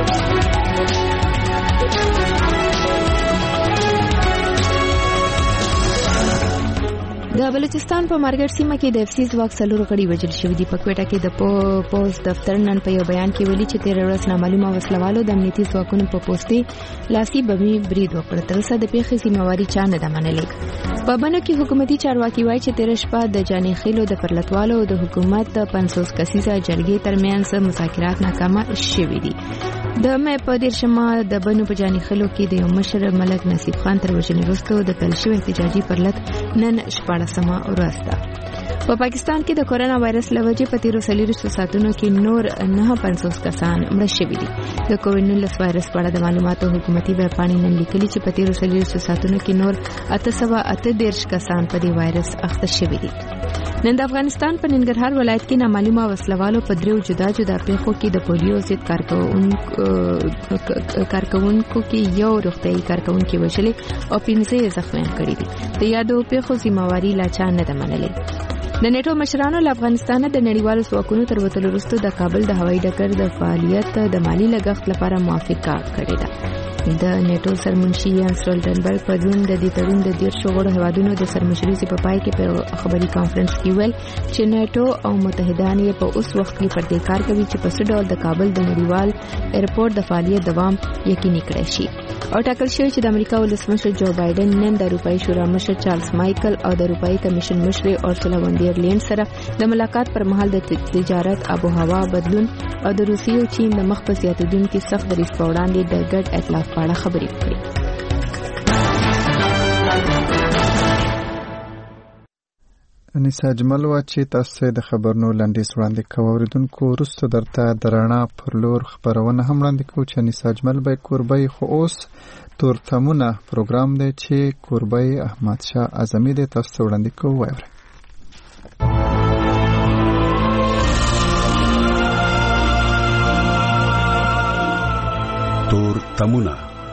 د بلوچستان په مارګر سیمه کې د افسي ځواک څلور غړي وژل شوي دي. په کوټه کې د پوز دفتر نن په یو بیان کې ویلي چې 13 ورځې نامعلومه وسلوالو د امنیتي ځواکونو په پوسټي لاسي بمي برید وکړ. تر اوسه د پیښې ذمہواري چا نه ده منلې. په بنو کې حکومتي چارواکي وایي چې 13 شپه د جاني خیلو د پرلتوالو د حکومت 500 کسیزه جرګې ترمنځ مذاکرات ناکامه شوي دي. د مې په دیر شمه د بنو په جاني خیلو کې د یو مشر ملک نصیب خان تر وژنې وروسته د پیل شوي احتجاجي پرلت نن 14مه ورځ ده. په پاکستان کې د کورونا وایرس له وجې په 13 ساعتونو کې نور 950 کسان مړه شوي دي. د کووډ-19 وایرس په اړه د معلوماتو حکومتي ویبپاڼې نن لیکلي چې په 13 ساعتونو کې نور 838 کسان په دې وایرس اخته شوي دي. نن د افغانستان په ننګرهار ولایت کې نامعلومه وسلوالو په دریو جدا جدا پیښو کې د پولیو ضد کارکونکو کې یو روغتیايي کارکونکي وژلې او 15 زخمیان کړي دي. د یادو پیښو ذمہواري لا چا نه ده منلې. د نیټو مشرانو له افغانستان د نړیوالو ځواکونو تر وتلو وروسته د کابل د هوایي ډګر د فعالیت د مالی لګښت لپاره موافقه کړې ده. د نیټو سرمنشي یان سټولټنبرګ په دون د دې تړون د 13 غړو هیوادونو د سرمشري په پای کې په خبري کانفرنس کې ویل چې نیټو او متحدان یې په اوس وخت کې پر دې کار کوي چې په څه ډول د کابل د نړیوال ایرپورټ د فعالیت دوام یقیني کړي شي. او ټاکل شوی چې د امریکا ولسمشر جو بایدن نن د اروپאי شورا مشر چارلز مایکل او د اروپאי کمیشن مشر اورسولا وان ډیر لین سره د ملاقات پر مهال د تجارت، آب و هوا بدلون او د روسیې او چین د مخ په زیاتېدونکو سخت دریځ په وړاندې د ګډ ائتلاف په اړه خبرې وکړي. انیسا اجمل وا چې تاسو د خبرونو لاندې وړاندې کوو اوریدونکو وروسته درته د رڼا پر لور خبرونه هم وړاندې کوو چې انیسا اجمل به کوربای خو اوس تورتمونه پروګرام دی چې کوربای احمد شاه اعظمي د تاسو وړاندې کوو وایي. تورتمونه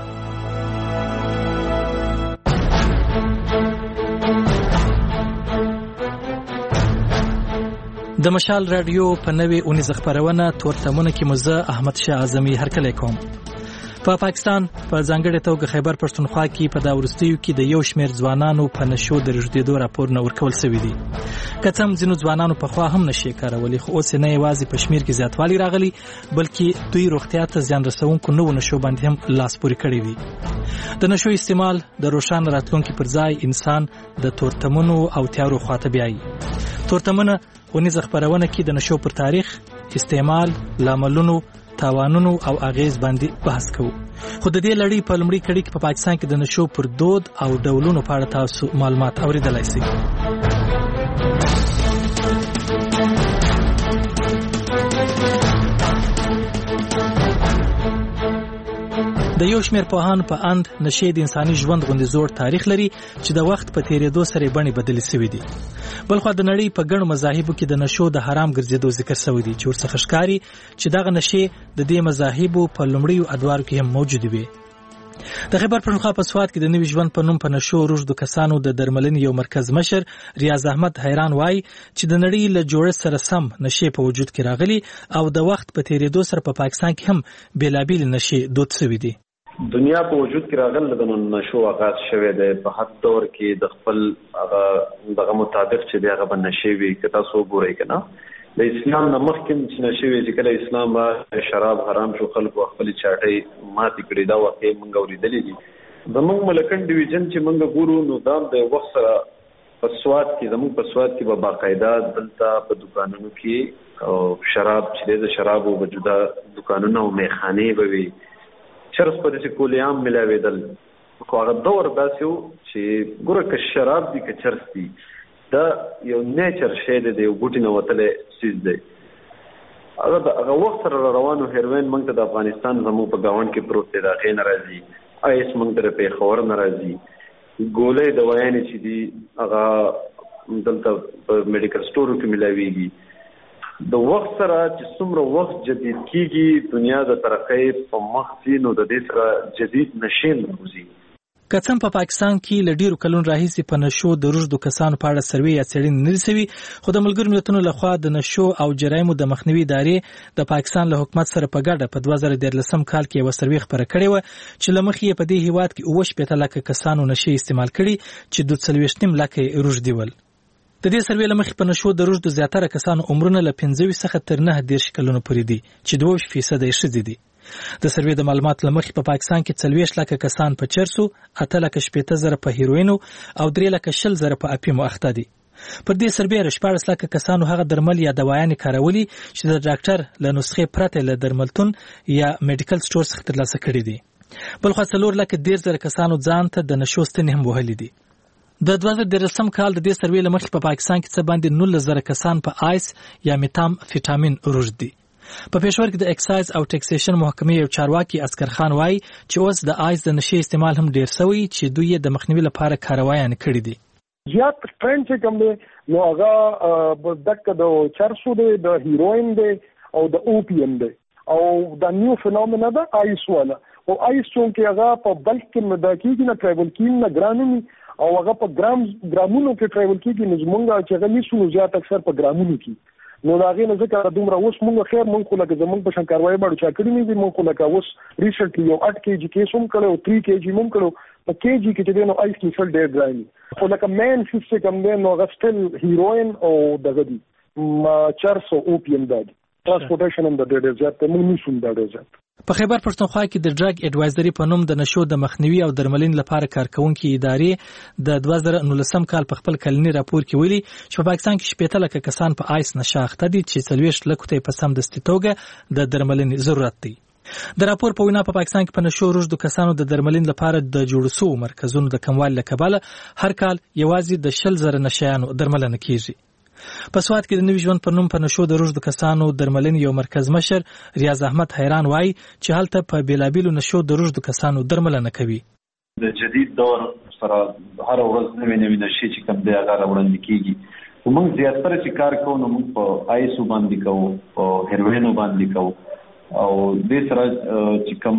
د مشال رادیو په نوې اونیز خبرونه تورتمونه کې مزه احمد شاه اعظمي هرکلی کوم. په پاکستان په ځانګړي توګه خیبر پښتونخوا کې په دا ورستیو کې د یو شمېر ځوانانو په نشو د رژدېدو راپورونه ورکول شوي دي. که څه هم ځینو ځوانانو پخوا هم نشي کارولي، خو اوس نه یوازې په شمېر کې زیاتوالی راغلی بلکې دوی روغتیا ته زیان رسونکو نوو نشو باندې هم لاس پورې کړی وي. د نشو استعمال د روښانه راتلونکي پر ځای انسان د تورتمونو او تیارو خواته بیایي. تورتمونه ونیزه خبرونه کې د نشو پر تاریخ، استعمال، لاملونو، تاوانونو او اغیز باندې بحث کوو. خو د دې لړۍ په لومړي کړي کې په پاکستان کې د نشو پر دود او ډولونو په اړه تاسو معلومات اوریدلای شئ. د یو شمېر پوهانو په اند نشې د انساني ژوند غوندې زوړ تاریخ لري چې د وخت په تیریدو سره بڼې بدلې شوې دي. بلخو د نړۍ په ګڼو مذاهبو کې د نشو د حرام ګرځېدو ذکر شوی دی چې ورڅخه ښکاري چې دغه نشې د دې مذاهبو په لومړیو ادوارو کې هم موجودې وي. د خیبر پښتونخوا په سواد کې د نوي ژوند په نوم په نشو روږدو کسانو د درملنې یو مرکز مشر ریاض احمد حیران وایي چې د نړۍ له جوړښت سره سم نشې په وجود کې راغلي او د وخت په تیریدو سره په پاکستان کې هم بیلابیل نشې دود شوي دي. دنیا په وجود کې راغله د نشو آغاز شوی دی. په هر دور کې د خپل دغه مطابق چې دغه به نشي وي که تاسو ګورئ کنه د اسلام نه مخکې چې نشي وي چې کله اسلام با شراب حرام شو خلکو خپل چاټي ماتې کړې دا واقع موږ اوریدلې دي. زموږ ملکن ډیویژن چې موږ ګورو نو دا د وخت سره په سواد کې زموږ په سواد کې به باقاعده دلته په دکانونو کې او شراب چې د شرابو وجوده دکانونه او میخانې به وي چرس په دې کولیام ملاویدل. خو هغه دور داسې و چې ګوره که شراب دي که چرس دي دا یو نیچر شی دی، د یو بوټي نه وتلی څیز دی. هغه وخت سره روانو هیروین موږ ته د افغانستان زموږ په ګاونډ کې پروت دی، د هغې نه راځي. ایس موږ ته د پېښور نه راځي. ګولۍ دوايانې چې دي هغه دلته په میډیکل سټورو کې ملاویږي. د وخت سره چې څومره وخت جدید کیږي دنیا د ترقۍ په مخ ځي نو د دې سره جدید نشې راوځي. که څه هم په پاکستان کې له ډیرو کلونو راهیسې په نشو د روږدو کسانو په اړه سروې یا څېړنې نه دي شوي، خو د ملګرو ملتونو لخوا د نشو او جرایمو د مخنیوي ادارې د پاکستان له حکومت سره په ګډه په 2013 کال کې یوه سروې خپره کړې وه چې له مخې یې په دې هیواد کې 70 لکه کسانو نشې استعمال کړي چې 42 لکه یې روږدي ول. د دې سروې لمخې په نشو د رشد زیاتره کسانو عمرونه له 15 څخه تر 9 کلونو پورې دي چې 2% یې ښځې دي. د سروې د معلوماتو لمخې په پاکستان کې 40 لکه کسان په چرسو، 8 لکه 80,000 په هیروینو او 3 لکه 20,000 په اپیمو اخته دي. پر دې سروې 14 لکه کسانو هغه درمل یا دوايانې کارولي چې د ډاکټر له نسخې پرته له درملتون یا میډیکل سٹور څخه ترلاسه کړي دي. بلخو 4 لکه 10,000 کسانو ځان ته د نشو ستنې هم وهلي دي. د 2013 کال د دې سروې لمخې په پاکستان کې څه باندې 19,000 کسان په آیس یا میتام فیټامین رشد دي. په پېښور کې د اکسایز او ټیکسیشن محکمې یو چارواکي اسکر خان وایي چې اوس د آیس د نشي استعمال هم ډیر شوی چې دوی د مخنیوي لپاره کاروایان کړي دي. زیات ټرند چې کوم دی نو هغه دک د چرسو دی، د هیروین دی او د اوپیم دی او د نیو فینومینا د آیس والا. او آیس چې هغه په بلک کې مدا کېږي نه ټریول کېږي نه ګرانومي او هغه په ګرامونو کې ټریول کېږي نو زمونږ چې هغه نیسو زیات اکثر په ګرامونو کې. نو دا غي نه ځکه دومره اوس مونږ خیر مونږ خو لکه زمونږ په شان کاروای باندې چا کړی نه دي. مونږ خو لکه اوس ریسنټلی یو 8 کېجی کیس هم کړو، 3 کېجی مونږ کړو. په کېجی کې چې نو آیس کې فل ډیر ګرامي خو لکه مین فیس کم دی نو غستل هیروین او دغه دي چرس او اوپیم دی. ترانسپورټیشن هم د ډیر زیات مونږ نشو د ډیر زیات. په خیبر پښتونخوا کې د ډرګ اډوایزري په نوم د نشو د مخنیوي او درملنې لپاره کارکونکو ادارې د 2019 کال په خپل کلنی راپور کې ویلي چې په پاکستان کې 80 لکه کسان په آیس نشه اخته دي چې 40 لکه ته په سم دستي توګه د درملنې ضرورت دی. د راپور په وینا په پاکستان کې په نشو رشد کسانو د درملنې لپاره د جوړ شوو مرکزونو د کموالي له کبله هر کال یوازې د 20,000 نشيانو درملنه کیږي. په سواد کې د نوي ژوند په نوم په نشو د رشد کسانو درملنې یو مرکز مشر ریاض احمد حیران وایي چې هلته په بیلابیلو نشو د رشد کسانو درملنه کوي. د جدید دور سره هر ورځ نوې نشي چې کوم دی هغه وړاندې کیږي. موږ زیاتره چې کار کوو نو موږ په آیسو باندې کوو، په هیروینو باندې کوو او د سره چې کوم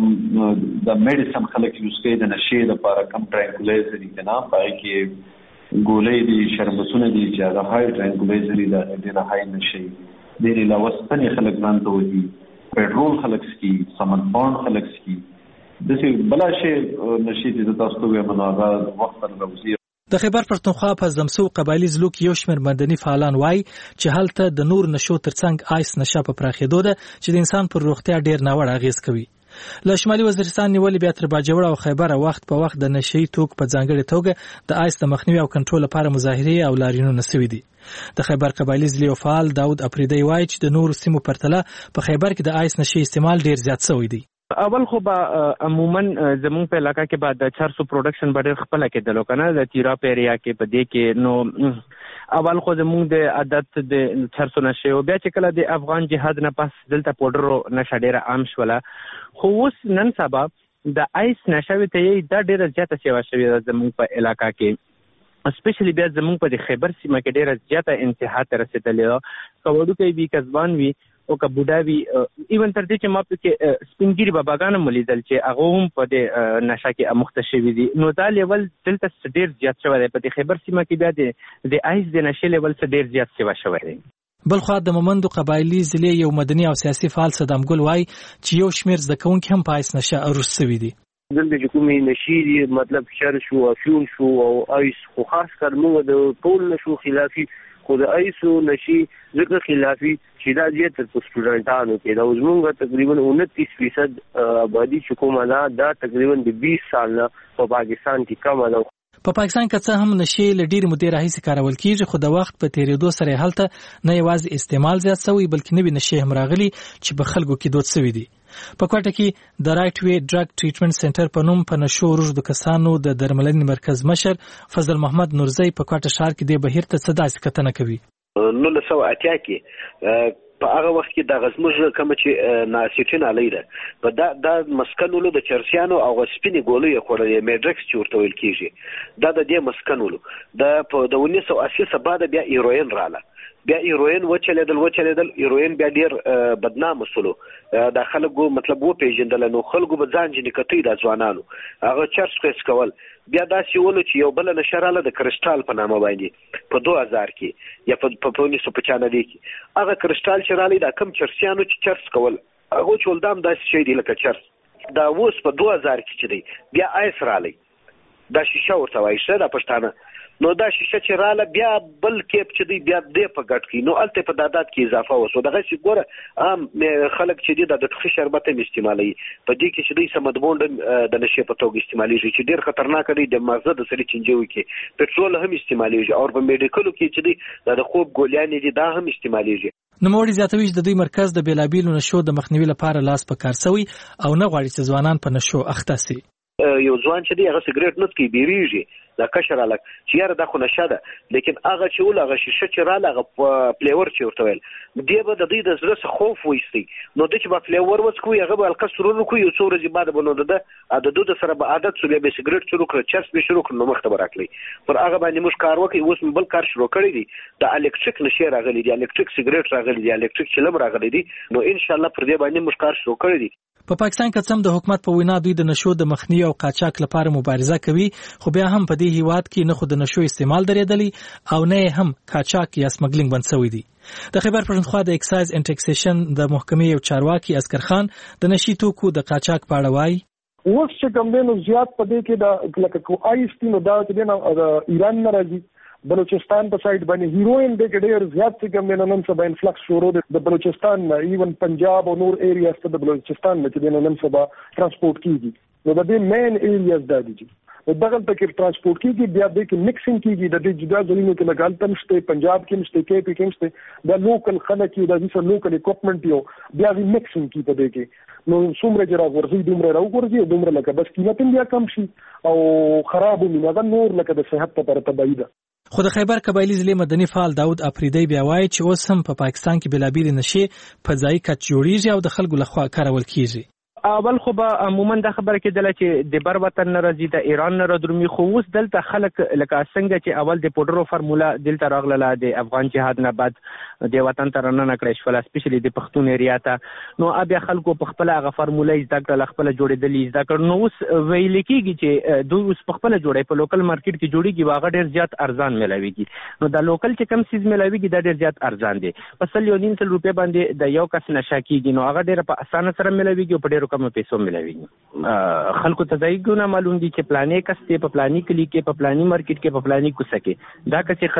د میډیسن خلک یوز کوي د نشي لپاره کم ټرانکولايزر دي نه پای کې ګولې دي، شربتونه دي چې هغه هاي ټرانکولايزر دي د هاي نشي د علاوه ستنې خلک ځان ته ودی، پټرول خلک سکي، سمن پاند خلک سکي د څه بل شي نشي د تاسو ته مناغه وخت راوځي. د خیبر پښتونخوا په زمسو قبایلی زلوک یو شمېر مدني فعالان وایي چې هلته د نور نشو ترڅنګ آیس نشه په پراخېدو ده چې د انسان پر روغتیا ډیر ناوړه اغیز کوي. له شمالي وزیرستان نیولې بیا تر باجوړ او خیبر وخت په وخت د نشي توک په ځانګړي توګه د آیس د مخنیوي او کنټرول لپاره مظاهرې او لاریونونه شوي دي. د خیبر قبایلی زلیو فعال داود افریدی وایي چې د نور سیمو پرتله په خیبر کې د آیس نشي استعمال ډیر زیات شوی دی. اول خو به عموما زمون په علاقہ کې بعد د چرسو پروډکشن ډېر خپل کې د لوکنه د تیرا پیریا کې په دې کې نو اول خو زمون د عادت د چرسو نشه او بیا چې کله د افغان جهاد نه پس دلته پودرو نشه ډېر عام شوله. خو اوس نن سبا د آیس نشه ته دا ډېر زیاته سیوا شوی زمون په علاقہ کې اسپیشلی بیا زمون په خیبر سیمه کې ډېر زیاته انتها ته رسیدلې. کوډو کې وی کسبان وی او که بوډاوي ایون تر دې چې ما په کې سپینګری باباګان ملیدل چې هغه هم په دې نشه کې امخته شوی دي. نو دا لیول دلته ډېر زیات شوی دی. په خیبر سیمه کې بیا د آیس د نشه لیول ډېر زیات شوی دی. بلخو د مومندو قبایلی ضلع یو مدني او سیاسي فعال صدام ګل وایي چې یو شمېر زدهکوونکي هم په آیس نشه اروز شوي دي. دلته چې کومې نشي دي مطلب شر شو افیون شو او آیس خو خاص کر موږ د ټول نشو خلافي خو د آیسو نشي ځکه خلافي چې دا زیات په سټوډنټانو کې دا زموږ تقریبا 29% آبادی چې کومه دا تقریبا د 20 سال نه په پاکستان کې کم ده. په پاکستان کې څه هم نشي ل ډېر مودې راهیسې کارول کیږي خو د وخت په تیریدو سره هلته نه یوازې استعمال زیات شوی بلکې نوې نشي هم راغلي چې په خلکو کې دود شوی دي. په کوټه کې د رائټ وی ډرګ ټریټمنټ سنټر په نوم په نشو رشد کسانو د درملنې مرکز مشر فضل محمد نورزی په کوټه ښار کې د بهیر ته صداسي کتنه کوي. 1980 کې په هغه وخت کې د غزموږ کوم چې ناسیټین علی ده په دا مسکنولو د چرسیانو او سپینې ګولې خورلې میډرکس چې ورته ویل کیږي دا د دې مسکنولو د 1980 څخه بعد بیا هیروین رااله. بیا هیروین وچلیدل هیروین بیا ډیر بدنام وسلو. دا خلکو مطلب و پیژندل نو خلکو به ځان جنې کتي د ځوانانو هغه چرس کیس کول. بیا دا سیولو چې یو بل نشراله د کرسټال په نامه باندې په 2000 کې یا په 1995 کې هغه کرسټال شراله دا کم چرسیانو چې چرس کول هغه چولدام داسې شي دی لکه چرس. دا اوس په 2000 کې چې دی بیا آیس رالی دا شیشه ورته وایي شه د پښتانه نو دا شیشه چې رااله بیا بل کیپ چې دی بیا دې په ګټ کې نو الته په دادات کې اضافه وسو دغه چې ګوره عام خلک چې دی د ټوخي شربت هم استعمالوي په دې کې چې دی سمدبوند د نشه په توګه استعمالېږي چې ډیر خطرناک دی د مغزه د سړي چنجوي کې پټرول هم استعمالېږي او په میډیکلو کې چې دی د خوب ګولیانې دي دا هم استعمالېږي. نوموړي زیاتوي چې د دوی مرکز د بیلابیلو نشو د مخنیوي لپاره لاس په کار شوی او نه غواړي چې ځوانان په نشو اخته سي. یو ځوان چې دی هغه سیګریټ نه څکي بیریږي دا کشر الک چې یاره دا خو نشه ده لیکن هغه چې ول هغه شیشه چې رااله هغه فلیور چې ورته ویل دی به د دې د زړه خوف وېستي نو د چې با فلیور وڅکوي هغه به الکه سرور کوي یو څو ورځې بعد به نو د سره به عادت سو به سیګریټ شروع کړ چرس به شروع کړ نو مخته براکلی پر هغه باندې موږ کار وکړي اوس بل کار شروع کړی دی د الکتریک نشه راغلی دی الکتریک سیګریټ راغلی دی الکتریک چلم راغلی دی نو ان شاء الله پر دې باندې موږ کار شروع کړی دی. په پاکستان کې څم د حکومت په وینا دوی د نشو د مخنیوي او قاچاق لپاره مبارزه کوي خو بیا هم په دې هیواد کې نه خو د نشو استعمال درېدلی او نه هم قاچاق یا سمګلینګ بند شوی دی. د خیبر پښتونخوا د ایکسایز اینډ ټیکسیشن د محکمې یو چارواکي اسکر خان د نشي توکو د قاچاق په اړه وایي اوس چې کوم دینو زیات په دې کې د لکه کو آیسټینو دا چې د ایران نه راځي بلوچستان په سایډ باندې هیروین د ډېر زیات چې کوم نن سبا انفلکس شروع د بلوچستان ایون پنجاب او نور ایریاز ته د بلوچستان نه چې نن سبا ترانسپورت کیږي نو د دې مین ایریاز د دي دغه تک ترانسپورت کیږي بیا د کې مکسینګ کیږي د دې جدا ځینو کې لګالتم شته پنجاب کې مشته کې پی کې مشته د لوکل خلک د دې لوکل اکوپمنٹ یو بیا د مکسینګ کی په دې کې نو څومره جرا ورزي دومره راوګورځي دومره لکه بس قیمت بیا کم شي او خراب نه نور لکه د صحت لپاره تبعید. خو د خیبر قبایلی ضلع مدني فعال داود افریدی بیا وایي چې اوس هم په پاکستان کې بلابیل نشي په ځای کچ جوړیږي او د خلکو لخوا کارول کیږي. اول خو به عموما د خبره کېدله چې د بر وطن نه راځي د ایران نه راځي خو اوس دلته خلک لکه څنګه چې اول د پودرو فارمولا دلته راغله د افغان جهاد نه بعد د وطن تر نه کړی شو سپیشلی د پښتون ایریا ته نو بیا خلکو په خپل هغه فارمولا زده کړل خپل جوړېدلې زده کړ نو اوس ویل کېږي چې دوی اوس په خپل جوړې په لوکل مارکیټ کې جوړیږي واغ ډېر زیات ارزان ملاويږي نو د لوکل چې کم سیز ملاويږي دا ډېر زیات ارزان دي په 1.5 روپیا باندې د یو کس نشه کېږي نو هغه ډېر په اسانه سره ملاويږي په ډېر کم پیسو ملاويږي خلکو ته دایګونه معلوم دي چې پلانې کسته په پلانې کلی کې په پلانې مارکیټ کې په پلانې کوڅه کې دا کسي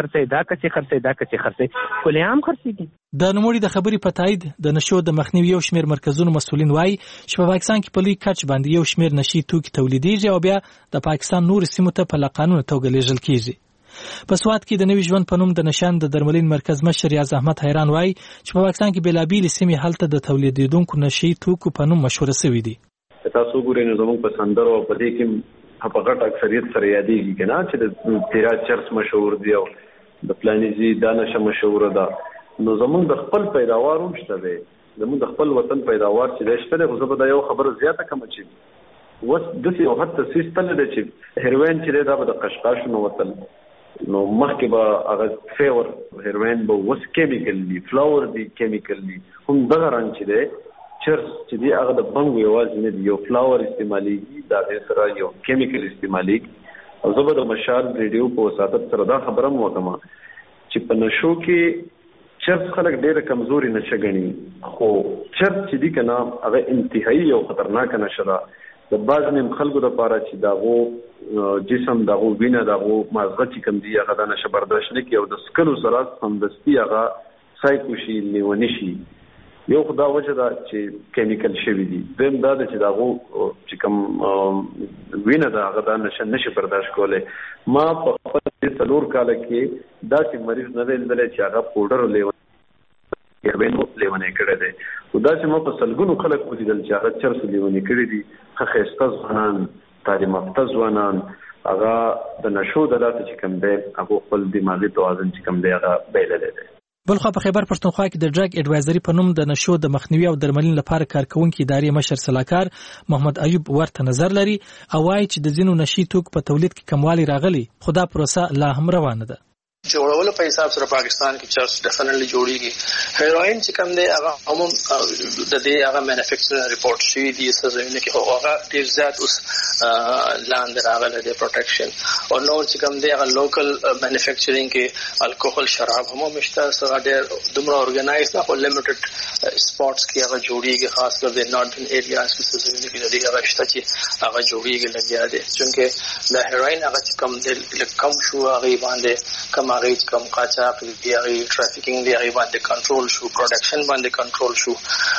خرڅي کله خرڅي. د نوموړي د خبرې په تایید د نشو د مخنیوي یو شمېر مرکزونو مسولین وایي چې په پاکستان کې په لوی کچ باندې یو شمېر نشي توکي تولیدېږي او بیا د پاکستان نور سیمو ته په قانوني توګه لیږل کیږي. په سواد کې د نوي ژوند په نوم د نشان د درملین مرکز مشر ریاض احمد حیران وایي چې په پاکستان کې بلابیل سیمې هلته د تولیدونکو نشي توکو په نوم مشهور شوی دي. تاسو ګورئ نو زموږ په سندرو په دې کې په غټ اکثریت سره یادېږي کنه چې د تیرا چرس مشهور دی او د پلانیزي دانشه مشهور ده نو زموږ د خپل پیداوار هم شته دی زموږ د خپل وطن پیداوار چې شته دی خو زه یو خبره زیاته کوم چې وس د یو حتی سیستم دی چې هیروین چې دا د قشقاش نو وطن نو مخکې به هغه فیور هیروین به وس کیمیکل دی فلاور دی کیمیکل دی هم دغه رنګ چې دی چرس چې دی هغه د بنګ یوازې نه دی یو فلاور استعمالېږي دا سره یو کیمیکل استعمالېږي او زه به د مشال ریډیو په وساتت سره دا خبره مو وکړم چې په نشو کې چرس خلک ډېر کمزوري نشه ګڼي خو چرس چې دی کنه هغه انتهایی او خطرناک نشه ده د بعض نیم خلکو لپاره چې داغو جسم داغو وینه داغو مازغه چې کم دی هغه د نشه برداشت نه کوي او د سکلو سره سمدستي هغه سایکوشي لیونی شي یو خدا وجه دا چې کیمیکل شوی دی دیم دا چې داغو چې کوم وینه دا هغه د نشه برداشت کوله ما په خپل څلور کال کې دا چې مریض نه لیدل چې هغه پودر لیونه یا وینو لیونه کړی دی او دا چې ما په سلګونو خلک ولیدل چې هغه چرس لیونه کړی دي خخېسته ځوانان تعلیم یافته ځوانان هغه د نشو د لاسه چې کوم دی هغه خپل دماغي توازن چې کوم دی هغه بیللی دی. بلخو په خیبر پښتونخوا کې د ډرګ اډوایزري په نوم د نشو د مخنیوي او درملین لپاره کارکونکو ادارې مشر صلاحکار محمد ایوب ورته نظر لري او وايي چې د ځینو نشي توکو په تولید کې کموالی راغلی خو دا پروسه لا هم روانه ده. جوړولو په حساب سره پاکستان کې چرس ډیفینټلی جوړیږي. هیروین چې کوم دی هغه عموم د دې هغه مینوفیکچرینګ ریپورت شي دي سزونه کې هغه ډیر زیات اوس لاندې راغله د پروټیکشن او نو چې کوم دی هغه لوکل مینوفیکچرینګ کې الکوهول شراب هم مشته سره ډیر دومره اورګنایز نه خو لیمیټډ سپاټس کې هغه جوړیږي خاص کر د نارثن ایریاز کې سزونه کې د دې هغه شته چې هغه جوړیږي لګیا دي چې د هیروین هغه چې کوم دی کم شو هغه باندې کم هغه کم قاچاق دی هغه ټرافیکینګ دی هغه باندې کنټرول شو پروډکشن باندې کنټرول شو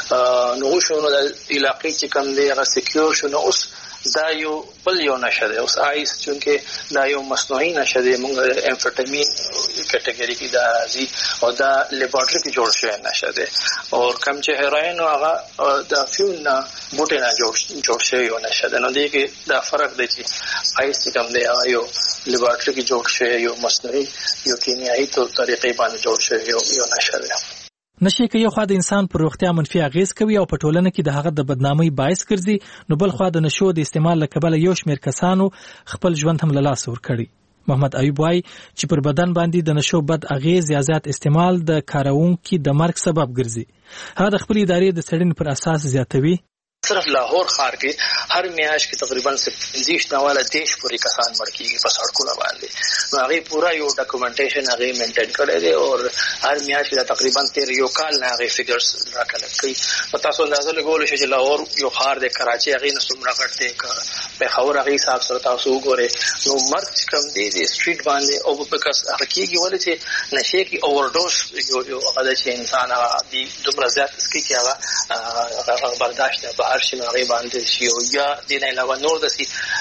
نو شو نو د علاقې چې کوم دی هغه سکیور شو نو اوس دا یو بل یو نشه دی اوس آیس چونکه دا یو مصنوعي نشه دی موږ امفیټامین کټګوري کې دا راځي او دا لیبارټری کې جوړ شوی نشه دی او کم چې هیروین هغه د فیون بوټي نه جوړ شوی یو نشه دی نو دی کې دا فرق دی چې آیس کوم دی یو لیبارټری کې جوړ شوی یو مصنوعي یو کیمیاوي طریقې باندې جوړ شوی یو نشه دی. نشي کې یو خوا د انسان پر روغتیا منفي اغیز کوي او په ټولنه کې د هغه د بدنامۍ باعث ګرځي نو بل خوا د نشو د استعمال له کبله یو شمېر کسانو خپل ژوند هم له لاسه ورکړي. محمد ایوب وايي چې پر بدن باندې د نشو بد اغیز یا زیات استعمال د کارونکو د مرګ سبب ګرځي. هغه د خپل ادارې د څېړنې پر اساس زیاتوي. صرف لاهور ښار کې هر میاشت کې تقریبا 15 نواله دیش پوری کسان مړ کیږي په سړکونو باندې نو هغه پورا یو ډاکومنټیشن هغه مینټین کړی دی او هر میاشت کې تقریبا 13 یو کال نه هغه فګرز راکړل کوي په تاسو اندازه لګول شي چې لاهور یو ښار د کراچي هغه نه څومره غټ دی په خبر هغه حساب سره تاسو وګورئ نو مرګ کم دی د سټریټ باندې او په کس هغه کېږي ولې چې نشه کې اوورډوز یو هغه چې انسان دی دومره زیات سکي کې هغه برداشت نه هر شي هغه باندې شي او یا د نه علاوه نور د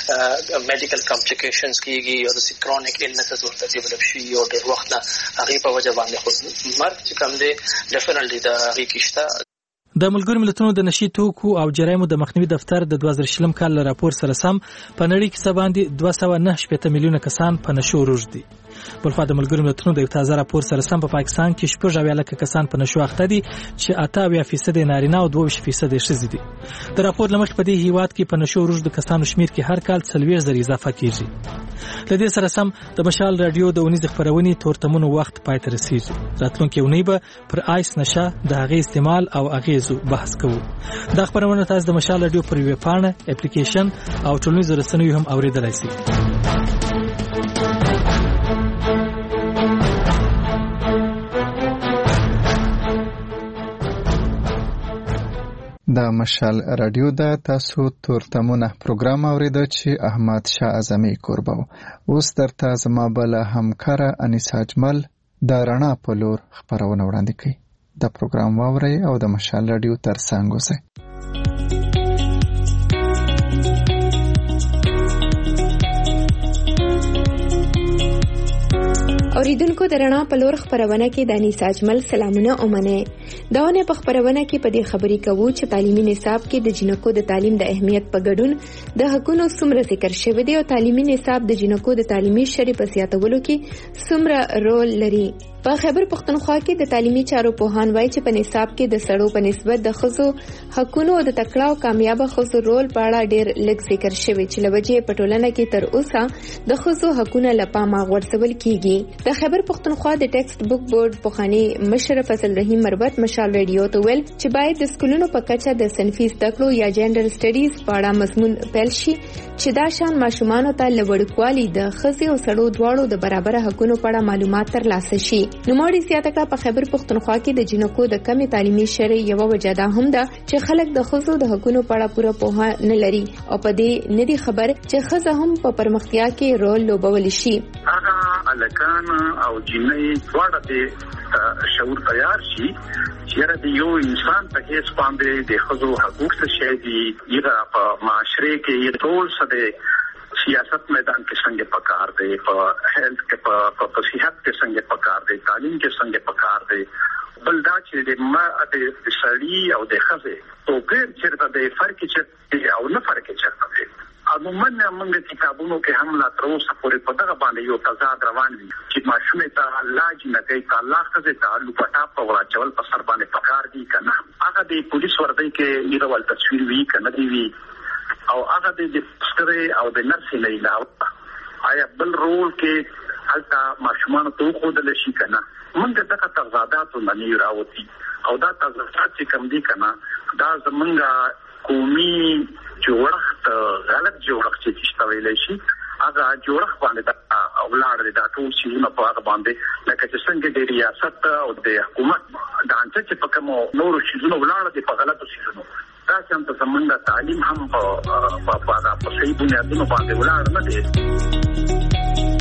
میډیکل کمپلیکیشنز کیږي او د کرونیک ایلنسز ورته ډیولپ شي او ډېر وخت نه هغه په وجه باندې خو مرګ چې کوم دی ډیفینټلی دا هغه کیشته. د ملګرو ملتونو د نشي توکو او جرایمو د مخنیوي دفتر د 2020 کال راپور سره سم په نړۍ کې باندې 209 میلیونه کسان په نشو روږدي. بلخوا د ملګرو ملتونو د یو تازه راپور سره سم په پاکستان کې 8 لک کسان په نشو اخته دي چې 88% نارینه او 22% ښځې دي. د راپور لمخې په دې هیواد کې په نشو روږدو کسانو شمیر کې هر کال 40,000 اضافه کیږي. د دې سره سم د مشال رادیو د اونیز خبرونې تورتمونو وخت پای ته رسیږي. راتلونکي اونۍ به پر آیس نشه د هغې استعمال او اغیزو بحث کوو. دا خبرونه تاسو د مشال رادیو پر ویب پاڼه، اپلیکیشن او ټولنیزو رسنیو هم اوریدلای شئ. د مشال رادیو د تاسو تورتمونه پروګرام اوریده چې احمد شاه اعظمي کوربه اوس درته زما بل همکاره انیسا اجمل د رڼا په لور خبرونه وړاندې کوي. د پروګرام واورئ او د مشال رادیو ترڅنګ اوسئ. اوریدونکو د رڼا په لور خبرونه کې د انیسا اجمل سلامونه اومنه. داونه په خبرونه کې په دې خبرې کوو چې تعلیمي نصاب کې د جنکو د تعلیم د اهمیت په ګډون د حقونو څومره ذکر شوی دی او تعلیمي نصاب د جنکو د تعلیمي شری په زیاتولو کې څومره رول لري. په خیبر پختونخوا کې د تعلیمي چارو پوهان وایي چې په نصاب کې د سړو په نسبت د ښځو حقونو او د تکړه او کامیاب ښځو رول په اړه ډېر لږ ذکر شوی چې لوجه په ټولنه کې تر اوسه د ښځو حقونه لپاره غوړسول کیږي. د خیبر پختونخوا د ټیکسټ بک بورډ پوخانی مشر فضل رحیم مربت مشال رادیو ته ویل چې باید د سکولونو په کچه د صنفي زده کړو یا جندر سټډیز په اړه مضمون پیل شي چې دا شان ماشومانو ته لوړکوالي د ښځو او سړو دواړو د برابر حقونو په اړه معلومات ترلاسه شي. نوموړي زیاته کړه په خیبر پختونخوا کې د جنکو د کمی تعلیمي شری یو وجه ده هم ده چې خلک د ښځو د حقونو په اړه پوره پوهه نه لري او په دې نه دي خبر چې ښځه هم په پرمختیا کې رول لوبول شي. هغه الکان او جنې دواړه د شعور تیار شي چې د یو انسان په هیڅ باندې د ښځو حقوق څه شي دي یره په معاشره کې ټول څه سیاست میدان کې څنګه پکار دی په هیلث کې په صحت کې څنګه پکار دی تعلیم کې څنګه پکار دی بل دا چې د سړي او د ښځې توپیر چیرته دی فرق چیرته او نه فرق چیرته دی. عموما موږ کتابونو کې هم لا تر اوسه پورې په دغه باندې یو تضاد روان وي چې ماشومه ته لاج نه کوي الله ښځې ته لوپټا په واچول په سر باندې پکار دی کنه هغه د پولیس وردی کې یو ول تصویر وی کنه دی وی او هغه د ستري او د نرسي نه علاوه آیا بل رول کې حالتا ماشومان ته خودل شي کنه موږ دغه تضادات باندې راوتی او دا تضادات چې کوم دي کنه دا زمونږ قومي جوړښت غلط جوړښت چې شتویل شي هغه جوړښت باندې اولاد د ټول شیونه په هغه باندې لکه چې څنګه د ریاست او د حکومت د انځ چې په کوم نور شیونه ولاره دي په غلطو شیونو دا څنګه زمونږ تعلیم هم په صحیح بنیادونو باندې ولاره نه دي.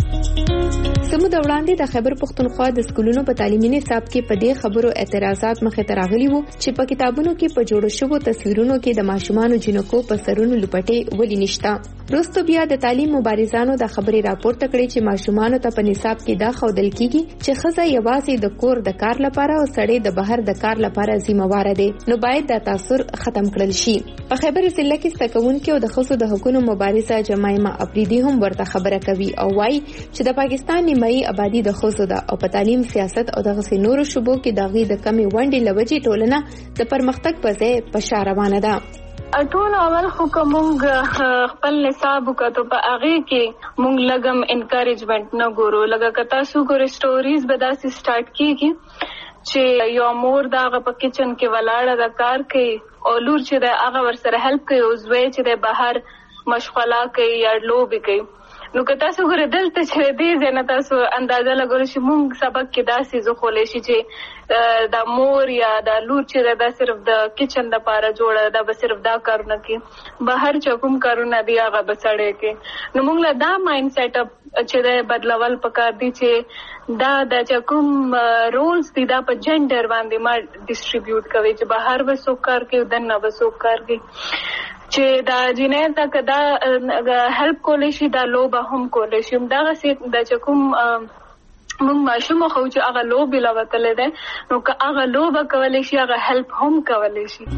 سمو د وړاندې د خیبر پښتونخوا د سکولونو په تعلیمي نصاب کې په دې خبرو اعتراضات مخې ته راغلي وو چې په کتابونو کې په جوړو شوو تصویرونو کې د ماشومانو جنکو په سرونو لپټې ولې نشته. وروسته بیا د تعلیم مبارزانو د خبرې راپورته کړې چې ماشومانو ته په نصاب کې دا ښودل کیږي چې ښځه یوازې د کور د کار لپاره او سړی د بهر د کار لپاره ذمہوار دي، نو باید دا تاثر ختم کړل شي. په خیبر ضلع کې ستکونکو او د ښځو د حقوقو مبارزه جمایمه افریدي هم ورته خبره کوي او وايي چې د پاکستان نیمایي آبادی د ښځو ده او په تعلیم سیاست او دغه نورو شوبو کې دغه د کمی ونډې لوجې ټولنه د پرمختګ په ځای په شا روانه ده. ټول اول خو کومګ خپل نصاب وکړو په هغه کې مونږ لګم انکریجمنت نه ګورو لګا کتا سو ګور سټوریز به داسې سٹارټ کیږي چې یو مور دغه په کچن کې ولاړه د کار کوي او لور چې د هغه ور سره هیلپ کوي او زوی چې د بهر مشغله کوي یا لوبي کوي. نو که تاسو ګورئ دلته چې دې ځنه تاسو اندازه لګول شي مونږ سبق کې داسې زه خولې شي چې د مور یا د لور چې دا صرف د کچن د پاره جوړه دا به صرف دا کارونه کوي بهر چکم کارونه دی هغه بسړې کې. نو مونږ له دا مایند سیټ اپ چې د بدلول پکار دي چې دا د چکم رولز دي دا په جندر باندې ما ډیسټریبیوټ کوي چې بهر وسو کار کوي دنه وسو کار کوي چې دا جنې تک دا هیلپ کولای شي دا لوبه هم کولای شي دا غسه د چکم موږ ماشوم خو چې هغه لوبه لوتل ده نو که هغه لوبه کولای شي هغه هیلپ هم کولای شي.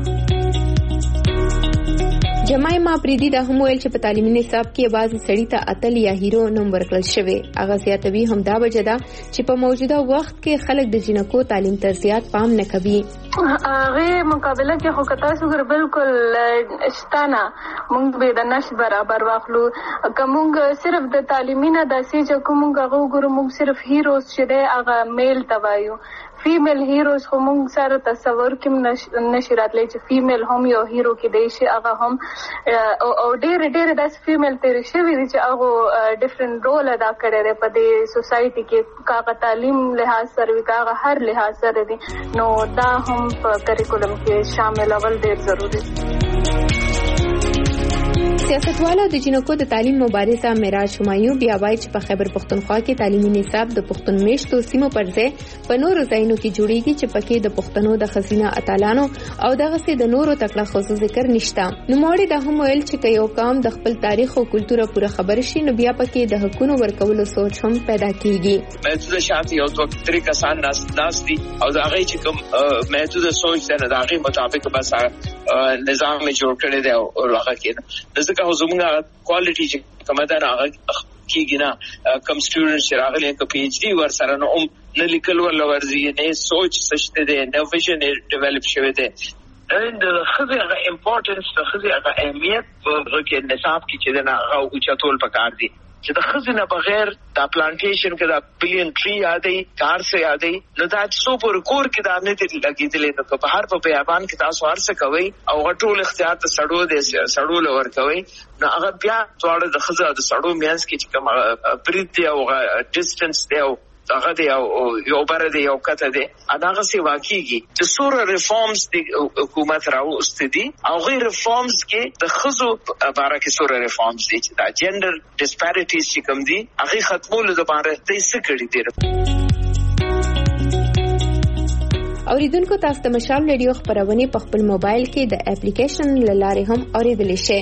جمایمه افریدي د هم ویل چې په تعلیمي نصاب کې بعضی سړی ته اتل یا هیرو نوم ورکړل شوی. هغه زیاتوي هم دا وجدا چې په موجوده وخت کې خلک د جنکو تعلیم تر زیات پام نه کوي. هغه مقابله کې خو کتا سو بالکل شتانه مونږ به د نش برابر واخلو کومګ صرف د تعلیمي نه د سې چې کومګ هغه ګورو مونږ صرف هیروز چې هغه میل توایو فیمیل هیروز خو مونږ سره تصور کې نشي راتلی چې فیمیل هم یو هیرو کې دی شي هغه هم او ډېر داس فیمیل تیر شوی دي چې هغه ډیفرنٹ رول ادا کړی دی په دې سوسایټي کې کاغه تعلیم لحاظ سره وی کاغه هر لحاظ سره دي نو دا هم په کریکولم کې شامل اول ډېر ضروری دی. سیاستواله د جنکو د تعلیم مبارزه معراج همایون بیا وایي چې په خیبر پښتونخوا کې تعلیمي نصاب د پښتون میشتو سیمو پر ځای په نورو ځایونو کې جوړیږي چې پکې د پښتنو د خزینه اتلانو او دغه سي د نورو تکړه خصوصي ذکر نشته. نو موړي د هم ویل چې یو قوم د خپل تاریخ او کلتور پوره خبر شي نو بیا پکې د حقوقو ورکولو سوچ هم پیدا کیږي. محدود شانتي او دوه طریقه سان ناس دي او دا غي چې کوم محدود سوچ ده دا غي مطابق بس نظام جوړ کړی دی او هغه کې ځکه زموږه کوالټي چې کومه ده هغه کیږي نه کم سټوډنټ چې راغلي که پی ایچ ډي ور سره نو نه لیکل ول ورزي نه سوچ سشته ده نه ویژن ډیولپ شوی ده د خزه امپورټنس د خزه اهمیت په کې نصاب کې چې نه او چتول پکار دي چې د خزینه بغیر د پلانټیشن کې د بلین ټری یادې کار سره یادې نو دا څو پر کور کې د امنیت لګیدلې نو په هر په بیابان کې تاسو هر څه کوي او غټول اختیار ته سړو لور کوي نو هغه بیا ټول د خزه د سړو میانس کې چې کوم برید دی او ډیسټنس دی او هغه دی او یو بر دی یو کته دی هغه سی واقعي چې سوره ریفارمز د حکومت راوست دي او غیر ریفارمز کې د خزو باره کې سوره ریفارمز دي چې دا جندر ډیسپیریټیز چې کوم دي هغه ختمول لپاره د څه کړی دي. اوریدونکو تاسو د مشال ریډیو خبرونه په خپل موبایل کې د اپلیکیشن لاره هم اوریدلی شئ.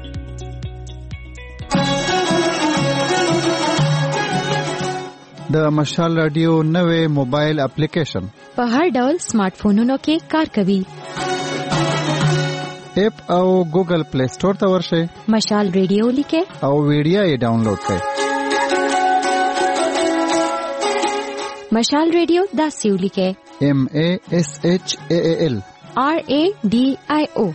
د مشال رادیو نوې موبایل اپلیکیشن په هر ډول سمارټ فونونو کې کار کوي. اپ او ګوګل پلی سٹور ته ورشئ مشال ریډیو لیکه او ویډیو یې ډاونلوډ کړئ. مشال ریډیو دا سیو لیکه MASHAAL RADIO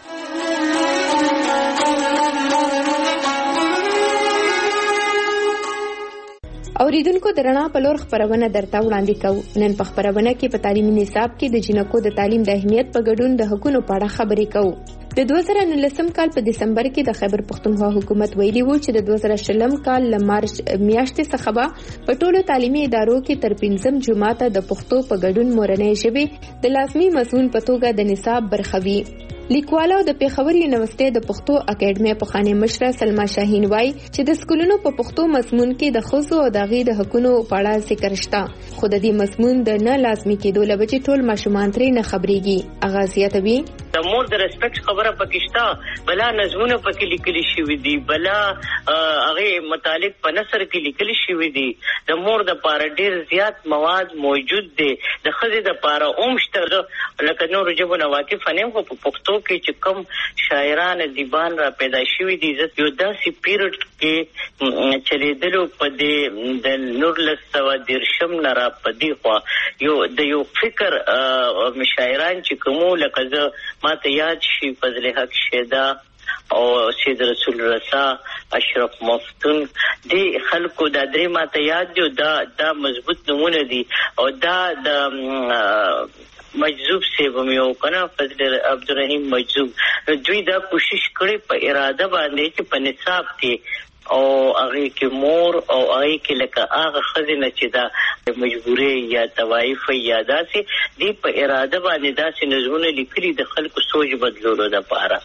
اوریدونکو درنا په لور خبرونه درته وړاندې کوو. نن په خبرونه کې په تعلیمي نصاب کې د جنکو د تعلیم د اهمیت په ګډون د حقوقو په اړه خبرې کوو. د 2019 کال په دسمبر کې د خیبر پښتونخوا حکومت ویلي و چې د 2020 کال ل مارچ میاشتې څخه په ټولو تعلیمي ادارو کې تر 5 جماعته د پښتو په ګډون مورنۍ ژبه د لازمي مضمون په توګه د نصاب برخوي. لیکواله د پیښور یونیورسيټي د پښتو اکیډمي په خانه مشره سلما شاهین وای چې د سکولونو په پښتو مضمون کې د خصوص او دغه د حقوقو په اړه ذکر شته، خو د دې مضمون د نه لازمي کېدو لپاره ټول ماشومان ترې نه خبريږي. اغازیاتوي د مور د ریسپیکټ خبره پکښتا، بلا نظمونه پکې لیکل شوی دي، بلا هغه متعلق په نثر کې لیکل شوی دي. د مور د پاره ډیر زیات مواد موجود دي، د خزې د پاره اومشته لکه نور جبونه واقف نه خو په پښتو کې چې کوم شاعران دیبان را پیدا شوی دي. یو داسې پیریډ کې چلیدلو په دې د نور لسوا درشم نه را پدې خو یو فکر شاعران چې کومو لکه زه ماته یاد شي فضل حق شیدا او سید رسول رسا اشرف مفتون دی خلکو دا درې ماته یاد دي. دا مضبوط نمونه دي او دا د مجذوب سے بمیو کنا فضل عبدالرحیم مجذوب دوی دا کوشش کړي په اراده باندې چې په نصاب کې او هغه کې مور او هغه کې لکه هغه خزینه چې دا مجبوري یا توایف یا داسې دی په اراده باندې داسې نظمونه لیکلي د خلکو سوچ بدلولو لپاره.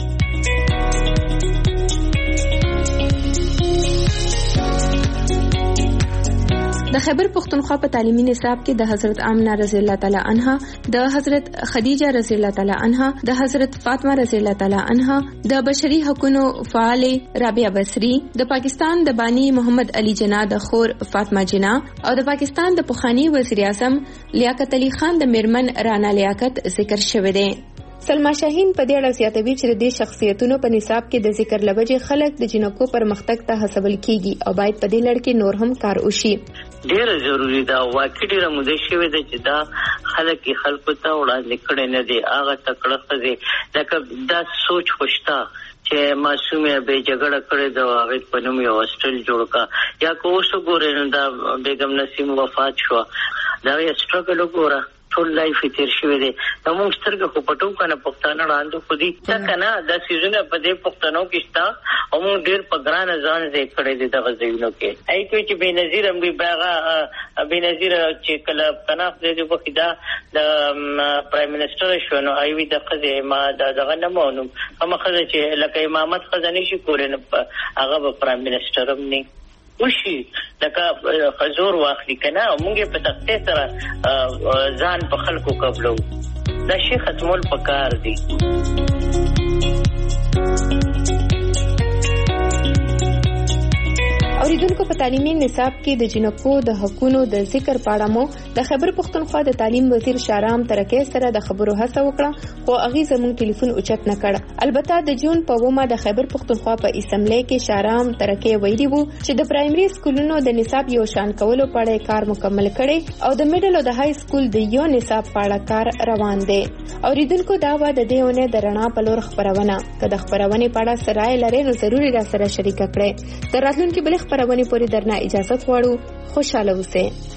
د خیبر پښتونخوا په تعلیمي نصاب کې د حضرت آمنه رضی الله تعالی عنها، د حضرت خدیجه رضی الله تعالی عنها، د حضرت فاطمه رضی الله تعالی عنها، د بشري حقوقو فعال رابعه بصری، د پاکستان د بانی محمد علی جناح د خور فاطمه جناح او د پاکستان د پخوانی وزیر اعظم لیاقت علي خان د میرمن رانا لیاقت ذکر شوی دی. سلما شاهین په دې اړه زیاتوي چې د دې شخصیتونو په نصاب کې د ذکر لوجې خلک د جنکو پرمختګ ته هڅول کیږي او باید په دې لړ کې نور هم کار وشي. ډیر ضروری دا واقعي ډیره موده شوې ده چې دا خلکو ته وړاندې کړي نه دي. هغه تکړه خزي لکه دا سوچ خوشتا چې معصومه به جګړه کړې دا هغه په نوم یو هوسټل جوړ کا یا کوڅه ګورې دا بیگم نسیم وفات شو دا یې سټرګل وګوره ټول لایف تیر شوی دی. نو موږ سترګې خو پټو کنه پښتانه وړاندې خو دي دا کنه دا سيزونه په دې پښتنو کې شته او موږ ډیر په ګران ځان دې کړې دي دغه ځایونو کې. ای کوي چې بنظیر هم باغه بنظیر چې کله پناه دې په خدا د پرایم منسٹر شو نو ای وی د خزه ما دغه نه مونږ هم خزه چې لکه امامت خزانه شي کولې نه هغه په پرایم منسٹر هم نه وشي لکه حضور واخلي کنه مونږه په تخته سره ځان په خلکو قبلو دا شي ختمول پکار دي. اوریدونکو په تعلیمي نصاب کې د جنکو د حقوقو د ذکر پاړه مو د خیبر پښتونخوا د تعلیم وزیر شارام ترکه سره د خبرو هڅه وکړه خو هغه زموږ ټلیفون اوچت نه کړ. البته د جون په ومه د خیبر پښتونخوا په اسمبلی کې شارام ترکه ویلي وو چې د پرایمري سکولونو د نصاب یو شان کولو په اړه کار مکمل کړي او د میډل او د های سکول د یو نصاب په اړه کار روان دی. اوریدونکو دا و د دیونه د رڼا په لور خبرونه کده خبرونه په اړه سره لري نو ضروري را سره شریک کړئ. تر راتلونکي بل خبرونه پوری درنه اجازه غواړو. خوشاله اوسئ.